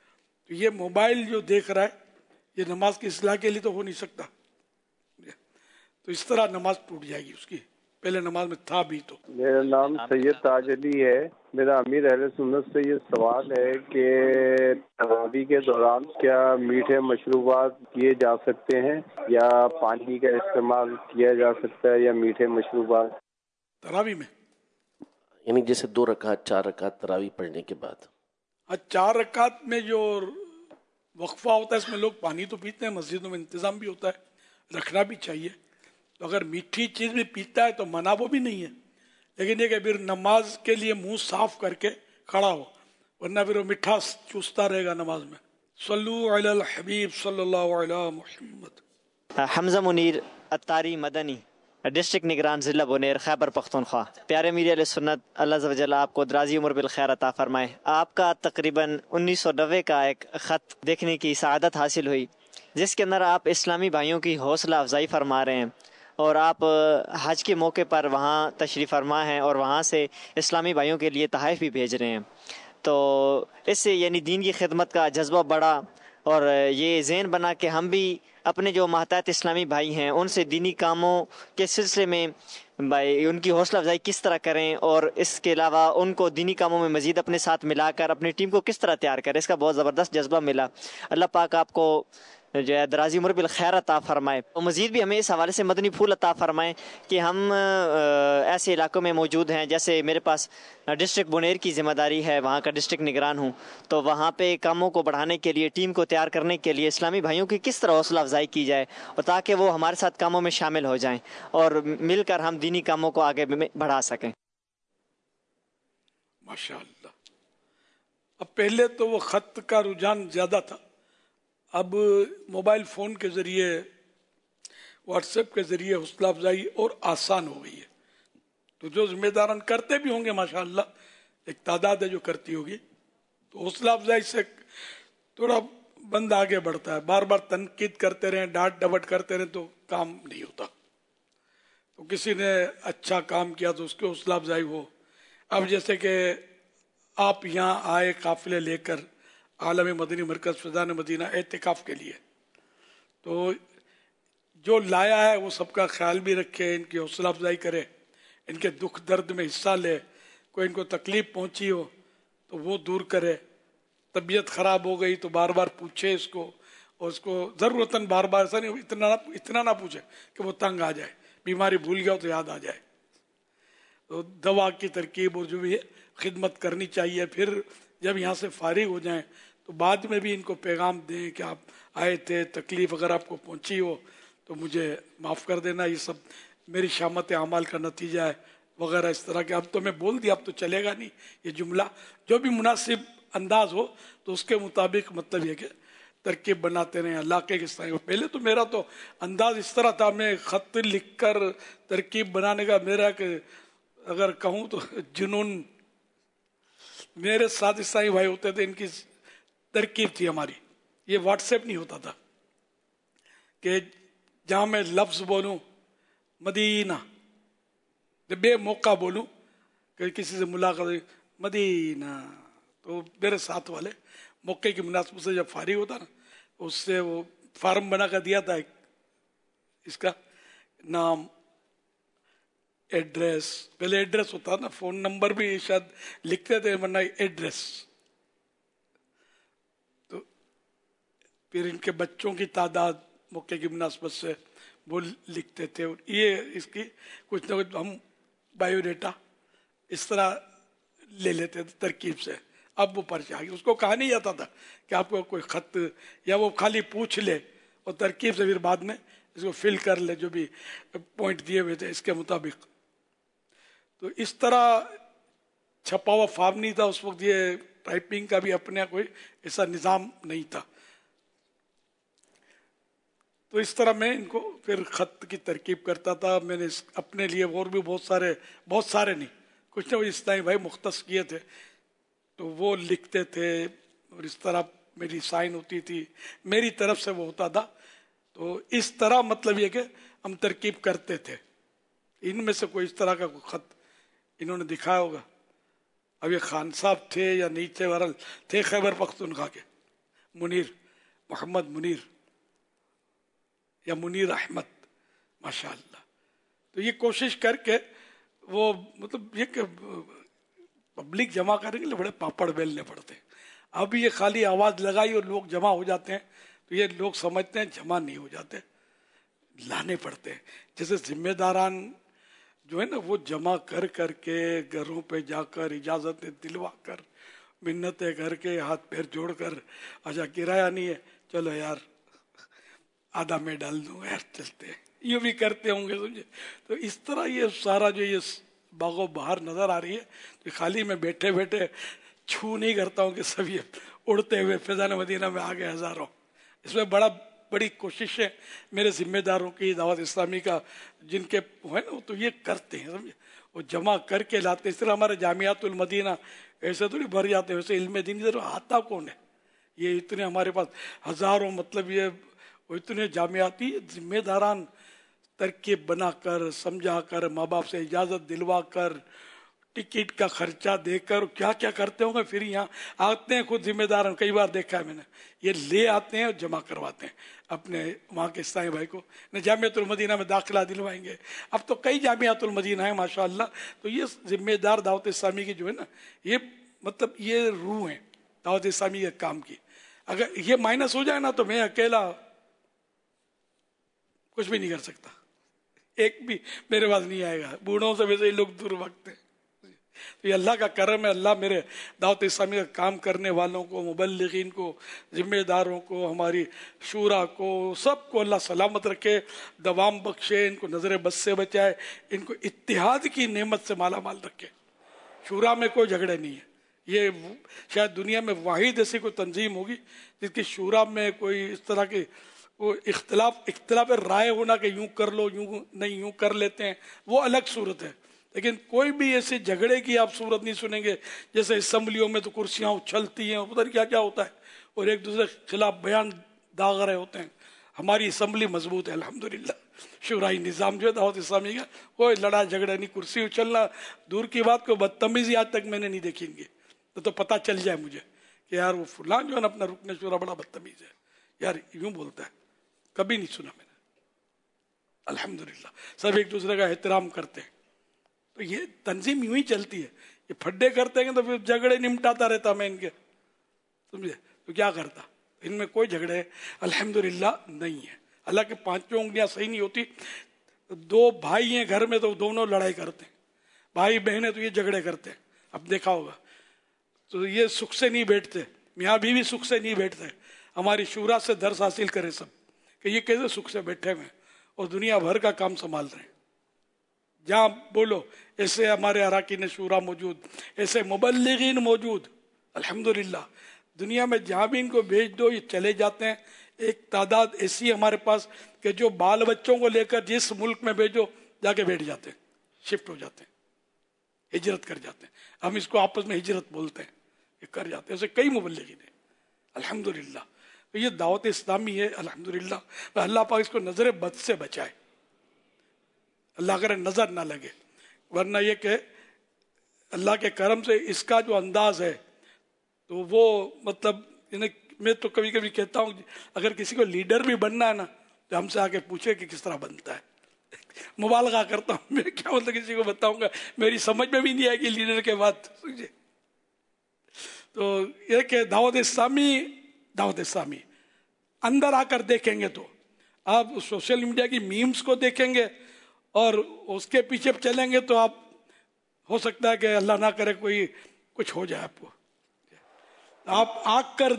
تو یہ موبائل جو دیکھ رہا ہے یہ نماز کی اصلاح کے لیے تو ہو نہیں سکتا. تو اس طرح نماز ٹوٹ جائے گی اس کی، پہلے نماز میں تھا بھی. تو میرا نام سید تاج علی ہے. میرا امیر اہل سنت سے یہ سوال ہے کہ تراویح کے دوران کیا میٹھے مشروبات کیے جا سکتے ہیں یا پانی کا استعمال کیا جا سکتا ہے یا میٹھے مشروبات تراویح میں؟ یعنی جیسے 2 رکعت 4 رکعت تراویح پڑھنے کے بعد. 4 رکعت میں جو وقفہ ہوتا ہے اس میں لوگ پانی تو پیتے ہیں، مسجدوں میں انتظام بھی ہوتا ہے، رکھنا بھی چاہیے. تو اگر میٹھی چیز بھی پیتا ہے تو منع وہ بھی نہیں ہے، لیکن یہ کہ پھر نماز کے لیے منہ صاف کر کے کھڑا ہو، ورنہ پھر وہ میٹھا چوستا رہے گا نماز میں. صلو علی الحبیب صلی اللہ علی محمد. حمزہ منیر اتاری مدنی، ڈسٹرکٹ نگران، ضلع بونیر، خیبر پختونخوا. پیارے امیر علیہ سنت، اللہ عز و جل آپ کو درازی عمر بالخیر عطا فرمائے. آپ کا تقریباً 1990 کا ایک خط دیکھنے کی سعادت حاصل ہوئی جس کے اندر آپ اسلامی بھائیوں کی حوصلہ افزائی فرما رہے ہیں، اور آپ حج کے موقع پر وہاں تشریف فرما ہیں اور وہاں سے اسلامی بھائیوں کے لیے تحائف بھی بھیج رہے ہیں. تو اس سے یعنی دین کی خدمت کا جذبہ بڑھا، اور یہ ذہن بنا کہ ہم بھی اپنے جو محتاط اسلامی بھائی ہیں ان سے دینی کاموں کے سلسلے میں ان کی حوصلہ افزائی کس طرح کریں، اور اس کے علاوہ ان کو دینی کاموں میں مزید اپنے ساتھ ملا کر اپنی ٹیم کو کس طرح تیار کریں. اس کا بہت زبردست جذبہ ملا. اللہ پاک آپ کو جو ہے درازی عمر بالخیر عطا فرمائے، اور مزید بھی ہمیں اس حوالے سے مدنی پھول عطا فرمائیں کہ ہم ایسے علاقوں میں موجود ہیں، جیسے میرے پاس ڈسٹرکٹ بونیر کی ذمہ داری ہے، وہاں کا ڈسٹرکٹ نگران ہوں. تو وہاں پہ کاموں کو بڑھانے کے لیے، ٹیم کو تیار کرنے کے لیے اسلامی بھائیوں کی کس طرح حوصلہ افزائی کی جائے، اور تاکہ وہ ہمارے ساتھ کاموں میں شامل ہو جائیں اور مل کر ہم دینی کاموں کو آگے بڑھا سکیں. ماشاءاللہ. اب پہلے تو وہ خط کا رجحان زیادہ تھا، اب موبائل فون کے ذریعے، واٹس ایپ کے ذریعے حوصلہ افزائی اور آسان ہو گئی ہے. تو جو ذمہ داران کرتے بھی ہوں گے ماشاءاللہ، ایک تعداد ہے جو کرتی ہوگی، تو حوصلہ افزائی سے تھوڑا بند آگے بڑھتا ہے. بار بار تنقید کرتے رہیں، ڈانٹ ڈپٹ کرتے رہیں تو کام نہیں ہوتا. تو کسی نے اچھا کام کیا تو اس کی حوصلہ افزائی ہو. اب جیسے کہ آپ یہاں آئے قافلے لے کر عالم مدنی مرکز فیضان مدینہ اعتکاف کے لیے، تو جو لایا ہے وہ سب کا خیال بھی رکھے، ان کی حوصلہ افزائی کرے، ان کے دکھ درد میں حصہ لے. کوئی ان کو تکلیف پہنچی ہو تو وہ دور کرے، طبیعت خراب ہو گئی تو بار بار پوچھے اس کو، اور اس کو ضرورتاً بار بار ایسا نہیں اتنا نہ پوچھے کہ وہ تنگ آ جائے، بیماری بھول گیا تو یاد آ جائے. تو دوا کی ترکیب اور جو بھی ہے خدمت کرنی چاہیے. پھر جب یہاں سے فارغ ہو جائیں تو بعد میں بھی ان کو پیغام دیں کہ آپ آئے تھے، تکلیف اگر آپ کو پہنچی ہو تو مجھے معاف کر دینا، یہ سب میری شامت اعمال کا نتیجہ ہے وغیرہ اس طرح کے. اب تو میں بول دیا، اب تو چلے گا نہیں یہ جملہ. جو بھی مناسب انداز ہو تو اس کے مطابق مطلب یہ کہ ترکیب بناتے رہیں علاقے کے طرح. پہلے تو میرا تو انداز اس طرح تھا، میں خط لکھ کر ترکیب بنانے کا میرا کہ اگر کہوں تو جنون. میرے ساتھ عیسائی بھائی ہوتے تھے، ان کی ترکیب تھی ہماری. یہ واٹس ایپ نہیں ہوتا تھا کہ جہاں میں لفظ بولوں مدینہ، جب بے موقع بولوں کہ کسی سے ملاقات مدینہ، تو میرے ساتھ والے موقع کی مناسبت سے جب فارغ ہوتا نا، اس سے وہ فارم بنا کر دیا تھا ایک، اس کا نام، ایڈریس. پہلے ایڈریس ہوتا نا، فون نمبر بھی شاید لکھتے تھے ورنہ ایڈریس. تو پھر ان کے بچوں کی تعداد موقع کی مناسبت سے وہ لکھتے تھے. یہ اس کی کچھ نہ کچھ ہم بایو ڈیٹا اس طرح لے لیتے تھے ترکیب سے. اب وہ پرچہ آ گئی. اس کو کہا نہیں جاتا تھا کہ آپ کو کوئی خط، یا وہ خالی پوچھ لے اور ترکیب سے پھر بعد میں اس کو فل کر لے جو بھی پوائنٹ دیے ہوئے تھے اس کے مطابق. تو اس طرح چھپا ہوا فارم نہیں تھا اس وقت. یہ ٹائپنگ کا بھی اپنے کوئی ایسا نظام نہیں تھا. تو اس طرح میں ان کو پھر خط کی ترکیب کرتا تھا. میں نے اپنے لیے اور بھی بہت سارے نہیں، کچھ نہ کچھ اس طرح بھائی مختص کیے تھے، تو وہ لکھتے تھے اور اس طرح میری سائن ہوتی تھی، میری طرف سے وہ ہوتا تھا. تو اس طرح مطلب یہ کہ ہم ترکیب کرتے تھے. ان میں سے کوئی اس طرح کا کوئی خط انہوں نے دکھایا ہوگا. اب یہ خان صاحب تھے یا نہیں تھے، بہرحال تھے خیبر پختونخوا کے، मुनीर, मोहम्मद मुनीर या मुनीर अहमद, माशाअल्लाह। तो ये कोशिश करके वो मतलब ये पब्लिक जमा करने के लिए बड़े पापड़ बेलने पड़ते हैं। अब ये खाली आवाज लगाई और लोग जमा हो जाते हैं, तो ये लोग समझते हैं जमा नहीं हो जाते, लाने पड़ते हैं। जैसे जिम्मेदारान जो है ना, वो जमा कर करके घरों पे जाकर इजाजतें दिलवा कर, मिन्नतें करके, हाथ पैर जोड़कर, अच्छा किराया नहीं है, चलो यार आधा मैं डाल दूंगा यार, चलते हैं, ये भी करते होंगे, समझे। तो इस तरह ये सारा जो ये बागो बहार नजर आ रही है, तो खाली मैं बैठे बैठे छू नहीं करता हूँ कि सब ये उड़ते हुए फैजान मदीना में आ गए हजारों। इसमें बड़ी कोशिश है मेरे जिम्मेदारों की, दावत इस्लामी का जिनके है ना, तो ये करते हैं, समझे, वो जमा करके लाते हैं। इस तरह हमारे जामियातुल मदीना ऐसे थोड़ी भर जाते हैं, वैसे इल्म दीन की तरफ आता कौन है? ये इतने हमारे पास हजारों, मतलब ये वो इतने जामियाती जिम्मेदारान तरकीब बनाकर, समझाकर, माँ बाप से इजाज़त दिलवा कर, टिकट का खर्चा देकर, क्या क्या करते होंगे। फिर यहाँ आते हैं खुद जिम्मेदार, कई बार देखा है मैंने, ये ले आते हैं और जमा करवाते हैं अपने वहाँ के इस्लामी भाई को, न जामियातुल मदीना में दाखिला दिलवाएंगे। अब तो कई जामियातुल मदीना है माशाअल्लाह। तो ये जिम्मेदार दावत इस्लामी की जो है ना, ये मतलब ये रूह है दावत इस्लामी के काम की। अगर ये माइनस हो जाए ना, तो मैं अकेला कुछ भी नहीं कर सकता, एक भी मेरे पास नहीं आएगा। बूढ़ों से वैसे ही लोग दूर भागते हैं। तो ये अल्लाह का करम है, अल्लाह मेरे दावत इस्लामी का काम करने वालों को, मुबल्लिगीन को, जिम्मेदारों को, हमारी शूरा को, सबको अल्लाह सलामत रखे, दवाम बख्शे, इनको नजर बद से बचाए, इनको इत्तिहाद की नेमत से माला माल रखे। शूरा में कोई झगड़े नहीं है, ये शायद दुनिया में वाहिद ऐसी कोई तंजीम होगी जिसकी शूरा में कोई इस तरह की वो इख्तलाफ राय होना कि यूं कर लो, यूं नहीं, यूं कर लेते हैं, वो अलग सूरत है। लेकिन कोई भी ऐसे झगड़े की आप सूरत नहीं सुनेंगे। जैसे असम्बलियों में तो कुर्सियां उछलती हैं, पता नहीं क्या क्या होता है, और एक दूसरे के खिलाफ बयान दाग रहे होते हैं। हमारी असम्बली मजबूत है अल्हम्दुलिल्लाह, शुराई निज़ाम जो है दावत इस्लामी का, कोई लड़ा झगड़ा नहीं, कुर्सी उछलना दूर की बात, को बदतमीजी आज तक मैंने नहीं देखी इनकी। तो पता चल जाए मुझे कि यार वो फुलान जो है ना अपना रुकने शुरा बड़ा बदतमीज है, यार यूं बोलता है, कभी नहीं सुना मैंने। अल्हम्दुलिल्लाह सब एक दूसरे का एहतराम करते हैं। तो ये तंजीम यूं ही चलती है। ये फड्डे करते हैं तो फिर झगड़े निमटाता रहता मैं इनके, समझे। तो क्या करता, इनमें कोई झगड़े अल्हम्दुलिल्लाह नहीं है। हालांकि पांचों उंगलियां सही नहीं होती। दो भाई हैं घर में तो दोनों लड़ाई करते हैं, भाई बहन है तो ये झगड़े करते हैं। अब देखा होगा तो ये सुख से नहीं बैठते, मियाँ बीवी सुख से नहीं बैठते। हमारी शूरा से दर्स हासिल करें सब कि ये कैसे सुख से बैठे हुए और दुनिया भर का काम संभाल रहे हैं। जहाँ बोलो ऐसे हमारे अराकीन शूरा मौजूद, ऐसे मुबल्लिगीन मौजूद। अल्हम्दुलिल्लाह दुनिया में जहाँ भी इनको भेज दो ये चले जाते हैं। एक तादाद ऐसी है हमारे पास कि जो बाल बच्चों को लेकर जिस मुल्क में भेजो जाके बैठ जाते हैं, शिफ्ट हो जाते हैं, हिजरत कर जाते हैं। हम इसको आपस में हिजरत बोलते हैं, ये कर जाते हैं। ऐसे कई मुबल्लिगीन हैं अल्हम्दुलिल्लाह। तो ये दावत इस्लामी है अल्हम्दुलिल्लाह। अल्लाह पाक इसको नजर बद से बचाए, अल्लाह करे नजर ना लगे। वरना ये कि अल्लाह के करम से इसका जो अंदाज है तो वो मतलब मैं तो कभी कभी कहता हूँ अगर किसी को लीडर भी बनना है ना तो हमसे आके पूछे कि किस तरह बनता है। मुबालगा करता हूँ मैं, क्या मतलब किसी को बताऊंगा, मेरी समझ में भी नहीं आएगी लीडर के बाद, समझे। तो ये कि दावत इस्लामी अंदर आकर देखेंगे तो आप सोशल मीडिया की मीम्स को देखेंगे और उसके पीछे चलेंगे तो आप हो सकता है कि अल्लाह ना करे कोई कुछ हो जाए आपको। आप आकर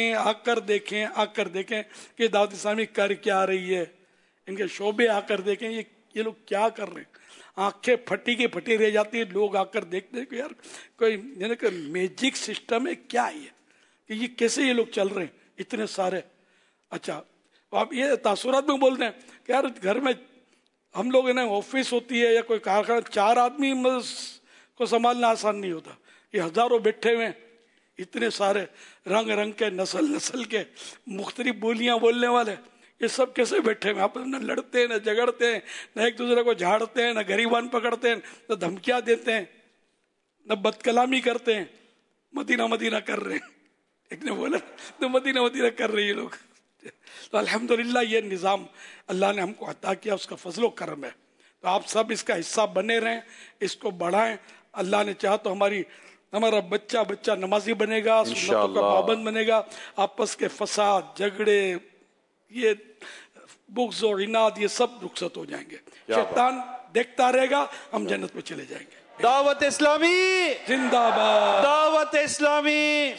देखें कि दावत इस्लामी कर क्या रही है, इनके शोबे आकर देखें ये लोग क्या कर रहे हैं। आंखें फटी की फटी रह जाती है, लोग आकर देखते हैं कि यार कोई मैजिक सिस्टम है क्या है कि ये कैसे ये लोग चल रहे हैं इतने सारे। अच्छा आप ये तासुरात में बोलते हैं कि यार घर में हम लोग ना ऑफिस होती है या कोई कारखाना, 4 आदमी को संभालना आसान नहीं होता। ये हजारों बैठे हुए इतने सारे रंग रंग के नस्ल के मुख्तलिफ बोलियां बोलने वाले, ये सब कैसे बैठे हुए आपस में लड़ते हैं, न झगड़ते हैं, न एक दूसरे को झाड़ते हैं, न गरीबान पकड़ते हैं, न धमकियां देते हैं, न बदकलामी करते हैं। मदीना कर रहे हैं, ایک نے بولا تو مدینہ مدینہ کر رہی ہے لوگ. تو الحمدللہ یہ نظام اللہ نے ہم کو عطا کیا, اس کا فضل و کرم ہے. تو آپ سب اس کا حصہ بنے رہیں, اس کو بڑھائیں. اللہ نے چاہا تو ہمارا بچہ نمازی بنے گا, سنتوں کا پابند بنے گا. آپس کے فساد, جھگڑے, یہ بغض و عناد, یہ سب رخصت ہو جائیں گے. شیطان دیکھتا رہے گا, ہم جنت میں چلے جائیں گے. دعوت اسلامی زندہ باد, دعوت اسلامی,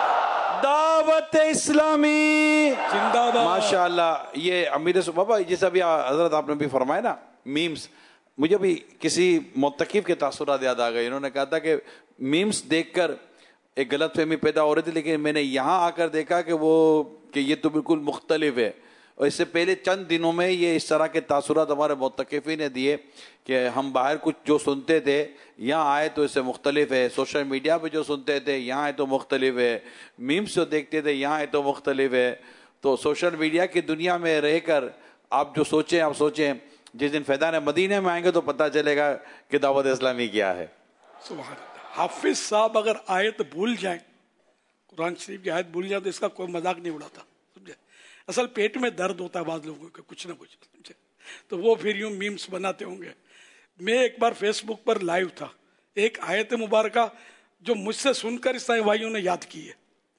دعوت اسلامی زندہ باد. ماشاءاللہ. یہ امیر بابا جیسا بھی حضرت آپ نے بھی فرمایا نا میمز, مجھے بھی کسی متقف کے تاثرات یاد آ گئے. انہوں نے کہا تھا کہ میمز دیکھ کر ایک غلط فہمی پیدا ہو رہی تھی, لیکن میں نے یہاں آ کر دیکھا کہ یہ تو بالکل مختلف ہے. اور اس سے پہلے چند دنوں میں یہ اس طرح کے تاثرات ہمارے متقفین نے دیے کہ ہم باہر کچھ جو سنتے تھے یہاں آئے تو اس سے مختلف ہے, سوشل میڈیا پہ جو سنتے تھے یہاں آئے تو مختلف ہے, میمز جو دیکھتے تھے یہاں آئے تو مختلف ہے. تو سوشل میڈیا کی دنیا میں رہ کر آپ جو سوچیں, آپ سوچیں جس دن فیضان مدینے میں آئیں گے تو پتہ چلے گا کہ دعوت اسلامی کیا ہے. سبحان اللہ. حافظ صاحب اگر آیت بھول جائیں, قرآن شریف کی آیت بھول جائیں تو اس کا کوئی مذاق نہیں اڑاتا. سمجھے, اصل پیٹ میں درد ہوتا ہے بعض لوگوں کے کچھ نہ کچھ, سمجھے, تو وہ پھر یوں میمز بناتے ہوں گے. میں ایک بار فیس بک پر لائیو تھا, ایک آیت مبارکہ جو مجھ سے سن کر اسلامی بھائیوں نے یاد کی ہے,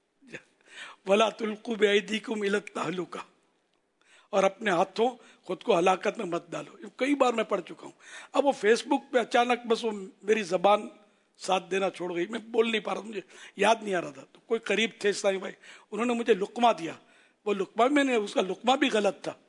وَلَا تُلْقُوا بِأَيْدِيكُمْ إِلَى التَّهْلُكَةِ, اور اپنے ہاتھوں خود کو ہلاکت میں مت ڈالو. کئی بار میں پڑھ چکا ہوں. اب وہ فیس بک پہ اچانک بس وہ میری زبان ساتھ دینا چھوڑ گئی, میں بول نہیں پا رہا, مجھے یاد نہیں آ رہا تھا. تو کوئی قریب تھے اسلامی بھائی, انہوں نے مجھے لقمہ دیا. وہ لقمہ میں نے اس کا لقمہ بھی غلط تھا,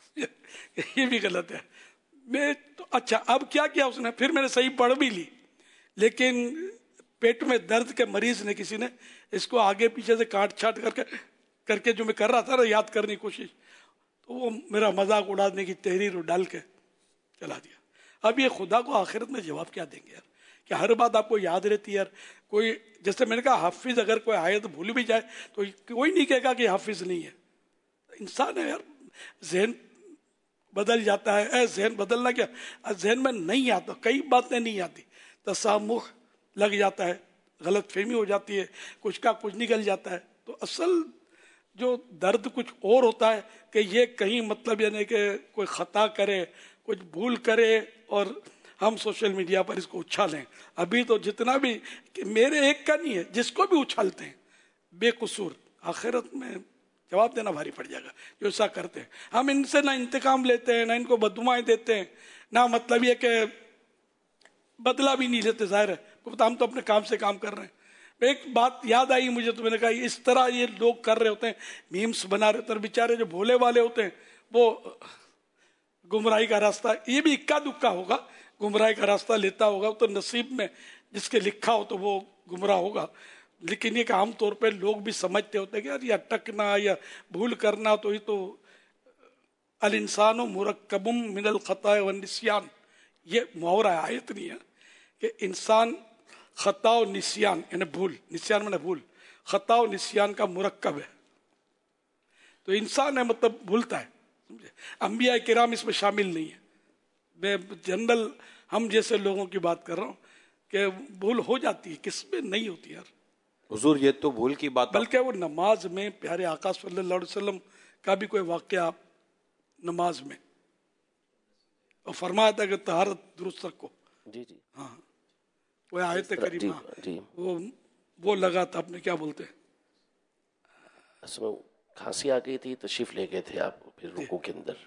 یہ بھی غلط ہے. میں تو اچھا اب کیا اس نے, پھر میں نے صحیح پڑھ بھی لی, لیکن پیٹ میں درد کے مریض نے کسی نے اس کو آگے پیچھے سے کاٹ چھاٹ کر کے جو میں کر رہا تھا نا یاد کرنے کی کوشش, تو وہ میرا مذاق اڑانے کی تحریر ڈال کے چلا دیا. اب یہ خدا کو آخرت میں جواب کیا دیں گے یار, کہ ہر بات آپ کو یاد رہتی ہے یار. کوئی جیسے میں نے کہا حافظ اگر کوئی آیت بھول بھی جائے تو کوئی نہیں کہے گا کہ حافظ نہیں ہے. انسان ہے یار, ذہن بدل جاتا ہے. ذہن بدلنا کیا, ذہن میں نہیں آتا, کئی باتیں نہیں آتی, تسامح لگ جاتا ہے, غلط فہمی ہو جاتی ہے, کچھ کا کچھ نکل جاتا ہے. تو اصل جو درد کچھ اور ہوتا ہے کہ یہ کہیں مطلب یعنی کہ کوئی خطا کرے, کچھ بھول کرے اور ہم سوشل میڈیا پر اس کو اچھالیں. ابھی تو جتنا بھی میرے ایک کا نہیں ہے, جس کو بھی اچھالتے ہیں بے قصور, آخرت میں جواب دینا بھاری پڑ جائے گا جو ایسا کرتے ہیں. ہم ان سے نہ انتقام لیتے ہیں, نہ ان کو بددعائیں دیتے ہیں, نہ مطلب یہ کہ بدلہ بھی نہیں لیتے. ظاہر ہے ہم تو اپنے کام سے کام کر رہے ہیں. ایک بات یاد آئی مجھے, تو میں نے کہا اس طرح یہ لوگ کر رہے ہوتے ہیں, میمز بنا رہے ہوتے ہیں, بیچارے جو بھولے والے ہوتے ہیں وہ گمراہی کا راستہ, یہ بھی اکا دکا ہوگا, گمراہی کا راستہ لیتا ہوگا. تو نصیب میں جس کے لکھا ہو تو وہ گمراہ ہوگا. لیکن یہ کہ عام طور پہ لوگ بھی سمجھتے ہوتے ہیں کہ یار یہ اٹکنا یا بھول کرنا تو یہ تو الانسان مرکب من الخطا والنسیان, یہ محاورہ ہے, آیت نہیں ہے, کہ انسان خطا و نسیان یعنی بھول, نسیان میں بھول, خطا و نسیان کا مرکب ہے. تو انسان ہے مطلب بھولتا ہے, سمجھے. انبیاء کرام اس میں شامل نہیں ہے. میں جنرل ہم جیسے لوگوں کی بات کر رہا ہوں کہ بھول ہو جاتی ہے, کس میں نہیں ہوتی یار. حضور یہ تو بھول کی بات, بلکہ وہ نماز میں پیارے آقا صلی اللہ علیہ وسلم کا بھی کوئی واقعہ نماز میں, اور فرمایا تھا کہ طہارت درست رکھو. جی جی ہاں, وہ آیت کریمہ وہ لگا تھا, اپنے کیا بولتے ہیں, اس میں کھانسی آ گئی تھی, تشریف لے گئے تھے آپ پھر رکوع کے اندر.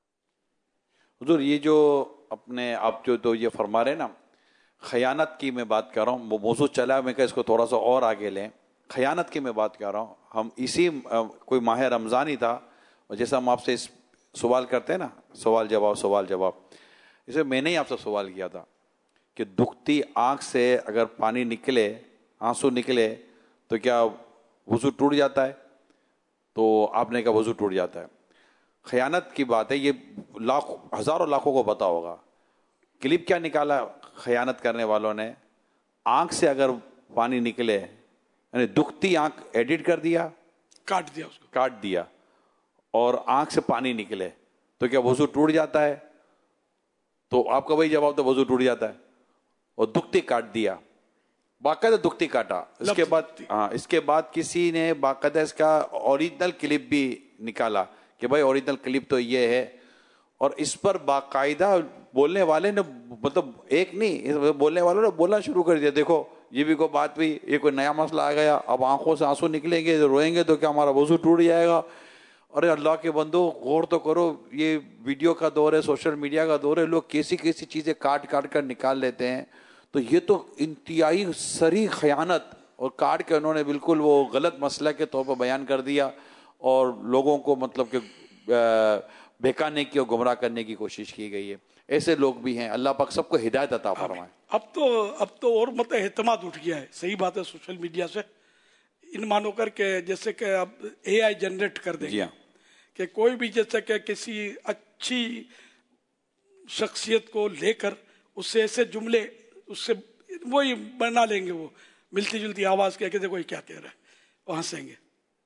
حضور یہ جو اپنے آپ جو تو یہ فرما رہے نا, خیانت کی میں بات کر رہا ہوں, وہ موضوع چلا, میں کہ اس کو تھوڑا سا اور آگے لیں. خیانت کی میں بات کر رہا ہوں. ہم اسی کوئی ماہ رمضان ہی تھا, اور جیسا ہم آپ سے اس سوال کرتے ہیں نا, سوال جواب, اسے میں نے ہی آپ سے سوال کیا تھا کہ دکھتی آنکھ سے اگر پانی نکلے, آنسو نکلے تو کیا وضو ٹوٹ جاتا ہے؟ تو آپ نے کہا وضو ٹوٹ جاتا ہے. خیانت کی بات ہے, یہ ہزاروں لاکھوں کو پتا ہوگا. کلپ کیا نکالا خیانت کرنے والوں نے, آنکھ سے اگر پانی نکلے یعنی دکھتی آنکھ ایڈٹ کر دیا, کاٹ دیا, اور آنکھ سے پانی نکلے تو کیا وضو ٹوٹ جاتا ہے؟ تو آپ کا وہی جواب تو وضو ٹوٹ جاتا ہے. اور دکھتی کاٹ دیا باقاعدہ دکھتی کاٹا. اس کے بعد اس کے بعد کسی نے باقاعدہ اس کا اوریجنل کلپ بھی نکالا کہ بھائی اوریجنل کلپ تو یہ ہے, اور اس پر باقاعدہ بولنے والے نے, مطلب ایک نہیں, بولنے والوں نے بولنا شروع کر دیا, دیکھو یہ بھی کوئی بات ہوئی, یہ کوئی نیا مسئلہ آ گیا, اب آنکھوں سے آنسو نکلیں گے, روئیں گے تو کیا ہمارا وضو ٹوٹ جائے گا. ارے اللہ کے بندو غور تو کرو, یہ ویڈیو کا دور ہے, سوشل میڈیا کا دور ہے, لوگ کیسی کیسی چیزیں کاٹ کر نکال لیتے ہیں. تو یہ تو انتہائی سری خیانت, اور کاٹ کے انہوں نے بالکل وہ غلط مسئلہ کے طور پر بیان کر دیا, اور لوگوں کو مطلب کہ بہکانے کی اور گمراہ کرنے کی کوشش کی گئی ہے. ایسے لوگ بھی ہیں, اللہ پاک سب کو ہدایت عطا فرمائے. اب تو اور مطلب اعتماد اٹھ گیا ہے, صحیح بات ہے, سوشل میڈیا سے ان مانو کر کے جیسے کہ اب اے آئی جنریٹ کر دیں گے کہ کوئی بھی جیسے کہ کسی اچھی شخصیت کو لے کر اس سے ایسے جملے اس سے وہی بنا لیں گے, وہ ملتی جلتی آواز کہہ کے دیکھو یہ کیا کہہ رہا ہے, وہاں سے گے,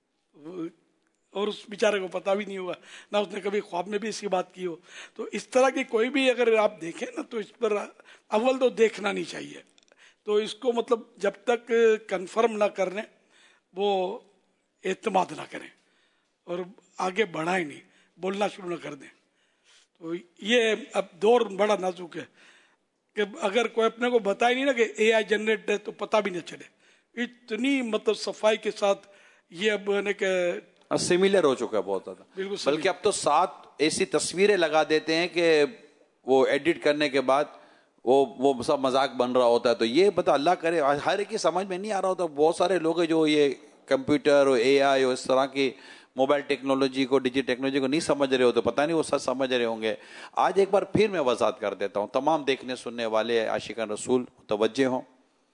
اور اس بیچارے کو پتہ بھی نہیں ہوگا, نہ اس نے کبھی خواب میں بھی اس کی بات کی ہو. تو اس طرح کی کوئی بھی اگر آپ دیکھیں نا تو اس پر اول تو دیکھنا نہیں چاہیے, تو اس کو مطلب جب تک کنفرم نہ کرنے وہ اعتماد نہ کریں اور آگے بڑھائیں نہیں, بولنا شروع نہ کر دیں. تو یہ اب دور بڑا نازک ہے کہ اگر کوئی اپنے کو بتائے نہیں نا کہ اے آئی جنریٹ ہے تو پتہ بھی نہ چلے. اتنی مطلب صفائی کے ساتھ یہ اب کہ سملر ہو چکا ہے بہت زیادہ, بلکہ اب تو 7 ایسی تصویریں لگا دیتے ہیں کہ وہ ایڈٹ کرنے کے بعد وہ سب مذاق بن رہا ہوتا ہے. تو یہ پتہ اللہ کرے ہر ایک کی سمجھ میں نہیں آ رہا ہوتا. بہت سارے لوگ ہیں جو یہ کمپیوٹر اور اے آئی اور اس طرح کی موبائل ٹیکنالوجی کو, ڈیجیٹل ٹیکنالوجی کو نہیں سمجھ رہے ہوتے, پتہ نہیں وہ سچ سمجھ رہے ہوں گے. آج ایک بار پھر میں وضاحت کر دیتا ہوں, تمام دیکھنے سننے والے عاشقان رسول متوجہ ہوں.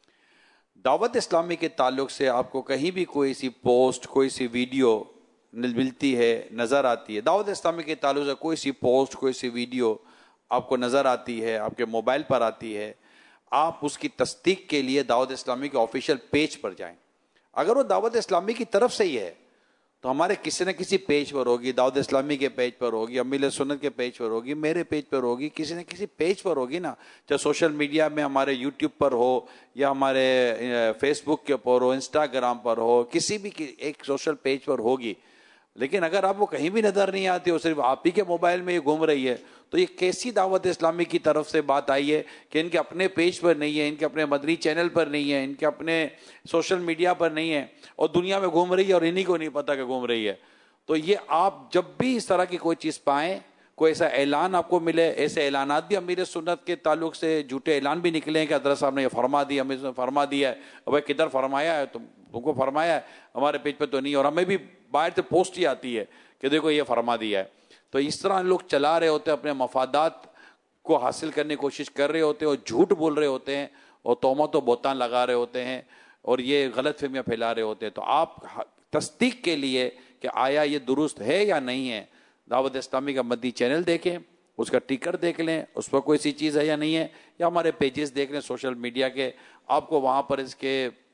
دعوت اسلامی کے تعلق سے آپ کو کہیں بھی کوئی سی پوسٹ, کوئی سی ویڈیو ملتی ہے, نظر آتی ہے, دعوت اسلامی کے تعلق سے کوئی سی پوسٹ, کوئی سی ویڈیو آپ کو نظر آتی ہے, آپ کے موبائل پر آتی ہے, آپ اس کی تصدیق کے لیے دعوت اسلامی کے آفیشیل پیج پر جائیں. اگر وہ دعوت اسلامی کی طرف سے ہی ہے تو ہمارے کسی نہ کسی پیج پر ہوگی, دعوت اسلامی کے پیج پر ہوگی, امیل سنت کے پیج پر ہوگی, میرے پیج پر ہوگی, کسی نہ کسی پیج پر ہوگی نا, چاہے سوشل میڈیا میں ہمارے یوٹیوب پر ہو یا ہمارے فیس بک کے اوپر ہو, انسٹاگرام پر ہو, کسی بھی ایک سوشل پیج پر ہوگی. لیکن اگر آپ کو کہیں بھی نظر نہیں آتی اور صرف آپ ہی کے موبائل میں یہ گھوم رہی ہے تو یہ کیسی دعوت اسلامی کی طرف سے بات آئی ہے کہ ان کے اپنے پیج پر نہیں ہے, ان کے اپنے مدنی چینل پر نہیں ہے, ان کے اپنے سوشل میڈیا پر نہیں ہے, اور دنیا میں گھوم رہی ہے اور انہی کو نہیں پتا کہ گھوم رہی ہے. تو یہ آپ جب بھی اس طرح کی کوئی چیز پائیں, کوئی ایسا اعلان آپ کو ملے, ایسے اعلانات بھی امیر سنت کے تعلق سے جھوٹے اعلان بھی نکلے ہیں کہ حضرت صاحب نے یہ فرما دیا, امیر نے فرما دیا ہے, اب کدھر فرمایا ہے, تم کو فرمایا ہے, ہمارے پیج پہ تو نہیں, اور ہمیں بھی باہر سے پوسٹ ہی آتی ہے کہ دیکھو یہ فرما دیا ہے. تو اس طرح لوگ چلا رہے ہوتے ہیں, اپنے مفادات کو حاصل کرنے کی کوشش کر رہے ہوتے ہیں, اور جھوٹ بول رہے ہوتے ہیں, اور تہمت و بہتان لگا رہے ہوتے ہیں, اور یہ غلط فہمیاں پھیلا رہے ہوتے ہیں. تو آپ تصدیق کے لیے کہ آیا یہ درست ہے یا نہیں ہے, دعوت اسلامی کا مدنی چینل دیکھیں, اس کا ٹکر دیکھ لیں, اس پر کوئی سی چیز ہے یا نہیں ہے, یا ہمارے پیجز دیکھ لیں سوشل میڈیا کے, آپ کو وہاں پر اس کے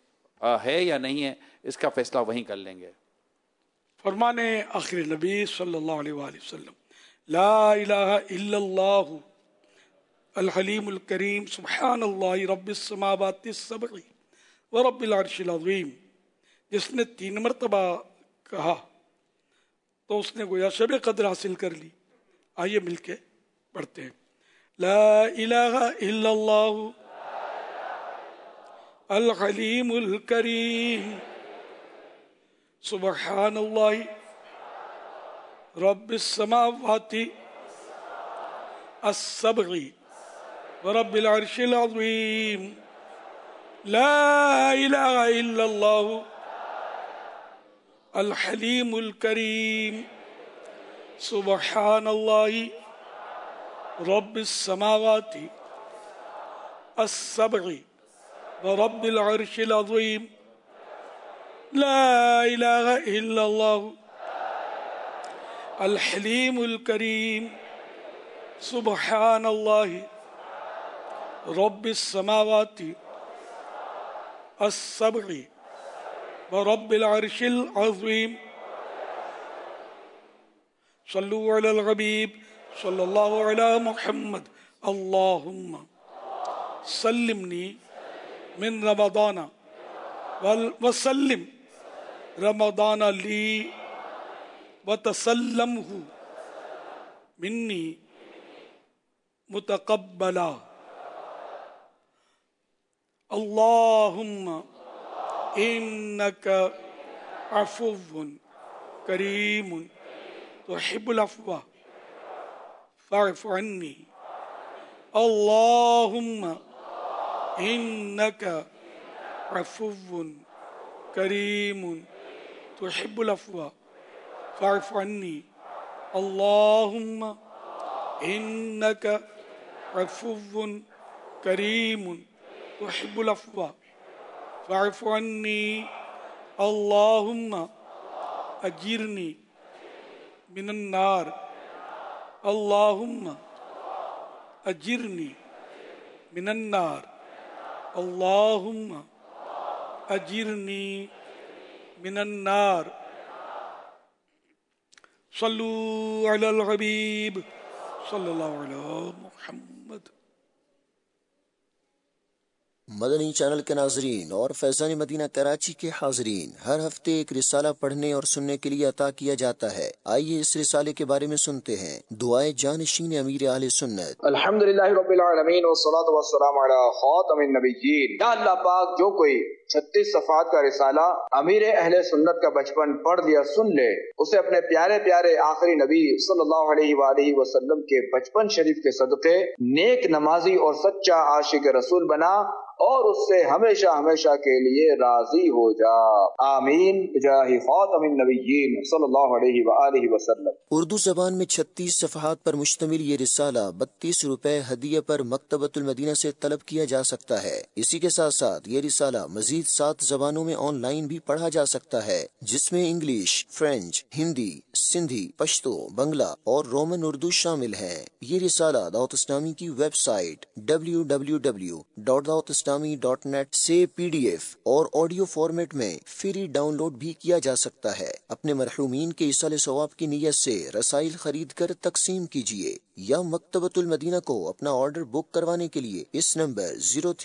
ہے یا نہیں ہے اس کا فیصلہ وہیں کر لیں گے. فرمانے آخر نبی صلی اللہ علیہ وآلہ وسلم, لا الہ الا اللہ الحلیم الکریم سبحان اللہ رب السماوات السبع ورب العرش العظیم. جس نے 3 مرتبہ کہا تو اس نے گویا شب قدر حاصل کر لی. آئیے مل کے پڑھتے ہیں, لا الہ الا اللہ الحلیم الکریم سبحان اللہ رب السماوات السبع ورب العرش العظیم. لا الہ الا اللہ الحلیم الکریم سبحان اللہ رب السماوات السبع ورب العرش العظیم. لا الہ الا اللہ الحلیم الکریم سبحان اللہ رب السماوات السبع ورب العرش العظیم. صلوا علی الحبیب صلی اللہ علی محمد اللہم سلمنی मिन रमदाना वसल्लिम रमदाना ली वतसल्लमहु मिन्नी मुतकब्बला। अल्लाहुम्मा इन्नका अफ़ुव्वुन करीमुन तुहिब्बुल अफ़्वा फ़अफ़ु अन्नी। अल्लाहुम्मा इन्नका अफ़ुव्वुन करीमुन तुहिब्बुल अफ़्वा फ़अफ़ु अन्नी। अल्लाहुम्मा इन्नका अफ़ुव्वुन करीमुन तुहिब्बुल अफ़्वा फ़अफ़ु अन्नी। अल्लाहुम्मा अजिरनी मिनन नार। अल्लाहुम्मा अजिरनी मिनन नार। अल्लाहुम्मा अजिरनी मिनन नार। सल्लू अलल हबीब सल्लल्लाहु अलैहि मुहम्मद। मदनी चैनल के नाजरीन और फैज़ान मदीना कराची के हाजरीन, हर हफ्ते एक रिसाला पढ़ने और सुनने के लिए अता किया जाता है। आइए इस रिसाले के बारे में सुनते हैं। दुआए जानशीन अमीर अहले सुन्नत। अल्हम्दुलिल्लाह रब्बिल आलमीन वस्सलातु वस्सलामु अला खातमिन नबिय्यीन। या अल्लाह पाक, जो कोई 36 सफ़ात का रिसाला अमीर अहले सुन्नत का बचपन पढ़ लिया सुन ले, उसे अपने प्यारे प्यारे आखिरी नबी सल्लल्लाहु अलैहि वसल्लम के बचपन शरीफ के सदक़े नेक नमाजी और सच्चा आशिक रसूल बना और उससे हमेशा हमेशा के लिए राजी हो जा। आमीन बिजाहि खातमिन नबिय्यीन सल्लल्लाहु अलैहि वसल्लम। उर्दू जबान में 36 सफ़हात पर मुश्तमिल ये रिसाला 32 रुपए हदिये पर मकतबतुल मदीना से तलब किया जा सकता है। इसी के साथ साथ ये रिसाला मजीद 7 जबानों में ऑनलाइन भी पढ़ा जा सकता है, जिसमें इंग्लिश, फ्रेंच, हिंदी, सिंधी, पश्तो, बंगला और रोमन उर्दू शामिल है। ये रिसाला दावत इस्लामी की वेबसाइट www.dawatislami.net से PDF और ऑडियो फॉर्मेट में फ्री डाउनलोड भी किया जा सकता है। अपने मरहूमीन के इसाले सवाब की नीयत से रसाइल खरीद कर तकसीम कीजिए या मकतबतुल मदीना को अपना ऑर्डर बुक करवाने के लिए इस नंबर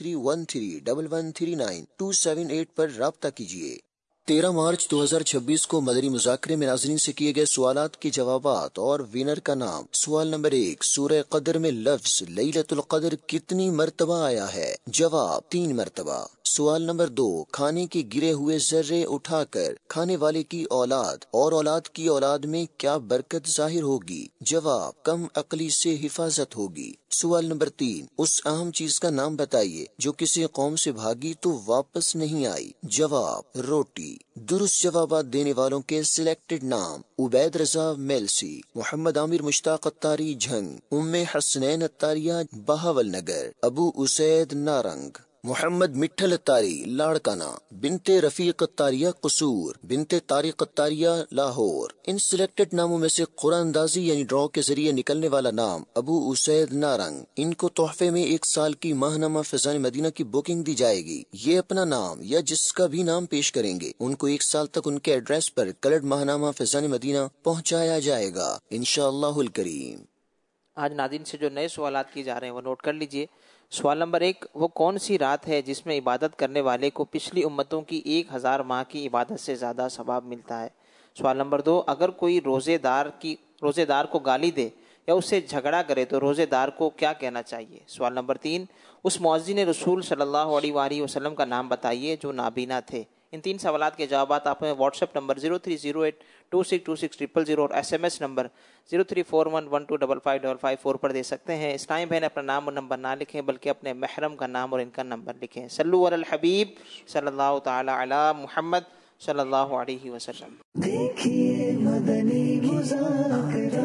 03131139 पर राब्ता कीजिए। 13 मार्च 2026 को मदनी मुज़ाकरे में नाज़रीन से किए गए सवालात के जवाबात और विनर का नाम। सवाल नंबर 1, सूरह क़द्र में लफ्ज़ लैलतुल क़द्र कितनी मर्तबा आया है? जवाब 3 मर्तबा। सवाल नंबर 2, खाने के गिरे हुए जर्रे उठाकर खाने वाले की औलाद और औलाद की औलाद में क्या बरकत जाहिर होगी? जवाब कम अक्ली से हिफाजत होगी। सवाल नंबर 3, उस अहम चीज का नाम बताइए जो किसी कौम से भागी तो वापस नहीं आई। जवाब रोटी। दुरुस्त जवाबात देने वालों के सिलेक्टेड नाम: उबैद रजा मेलसी, मोहम्मद आमिर मुश्ताक अत्तारी झंग, उम्मे हसनैन अत्तारिया बहावल नगर, अबू उसैद नारंग, मोहम्मद मिठल अत्तारी लाड़काना, बिनते रफीक अत्तारिया कसूर, बिनते तारिक अत्तारिया लाहौर। इन सिलेक्टेड नामों में से कुरान अंदाजी यानी ड्रॉ के जरिए निकलने वाला नाम अबू उसैद नारंग, इनको तोहफे में 1 साल की माहनामा फैज़ान मदीना की बुकिंग दी जाएगी। ये अपना नाम या जिसका भी नाम पेश करेंगे उनको 1 साल तक उनके एड्रेस पर कलर्ड माहनामा फैज़ान मदीना पहुँचाया जाएगा इंशाअल्लाहुल करीम। आज नाज़रीन से जो नए सवालात किए जा रहे हैं वो नोट कर लीजिए। सवाल नंबर 1, वो कौन सी रात है जिसमें इबादत करने वाले को पिछली उम्मतों की 1000 माह की इबादत से ज़्यादा सवाब मिलता है? सवाल नंबर 2, अगर कोई रोज़ेदार को गाली दे या उससे झगड़ा करे तो रोज़ेदार को क्या कहना चाहिए? सवाल नंबर 3, उस मुअज्जिन रसूल सल्लल्लाहु अलैहि वसल्लम का नाम बताइए जो नाबीना थे। इन 3 सवालात के जवाब आप हमें व्हाट्सएप नंबर 0308262600 और SMS नंबर 0341125555 पर दे सकते हैं। इस्लामी बहन अपना नाम और नंबर ना लिखें बल्कि अपने महरम का नाम और इनका नंबर लिखें। सल्लु अलल हबीब सल्लल्लाहु ताला अला मुहम्मद सल्लल्लाहु अलैहि वसल्लम। देखिए मदनी मुज़ाकरा,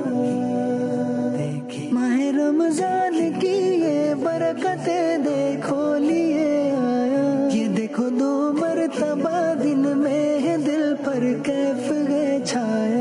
माह रमज़ान की ये बरकतें देखो लिए आया। ये देखो 2 मरतबा दिन में है दिल पर कैफ छाया।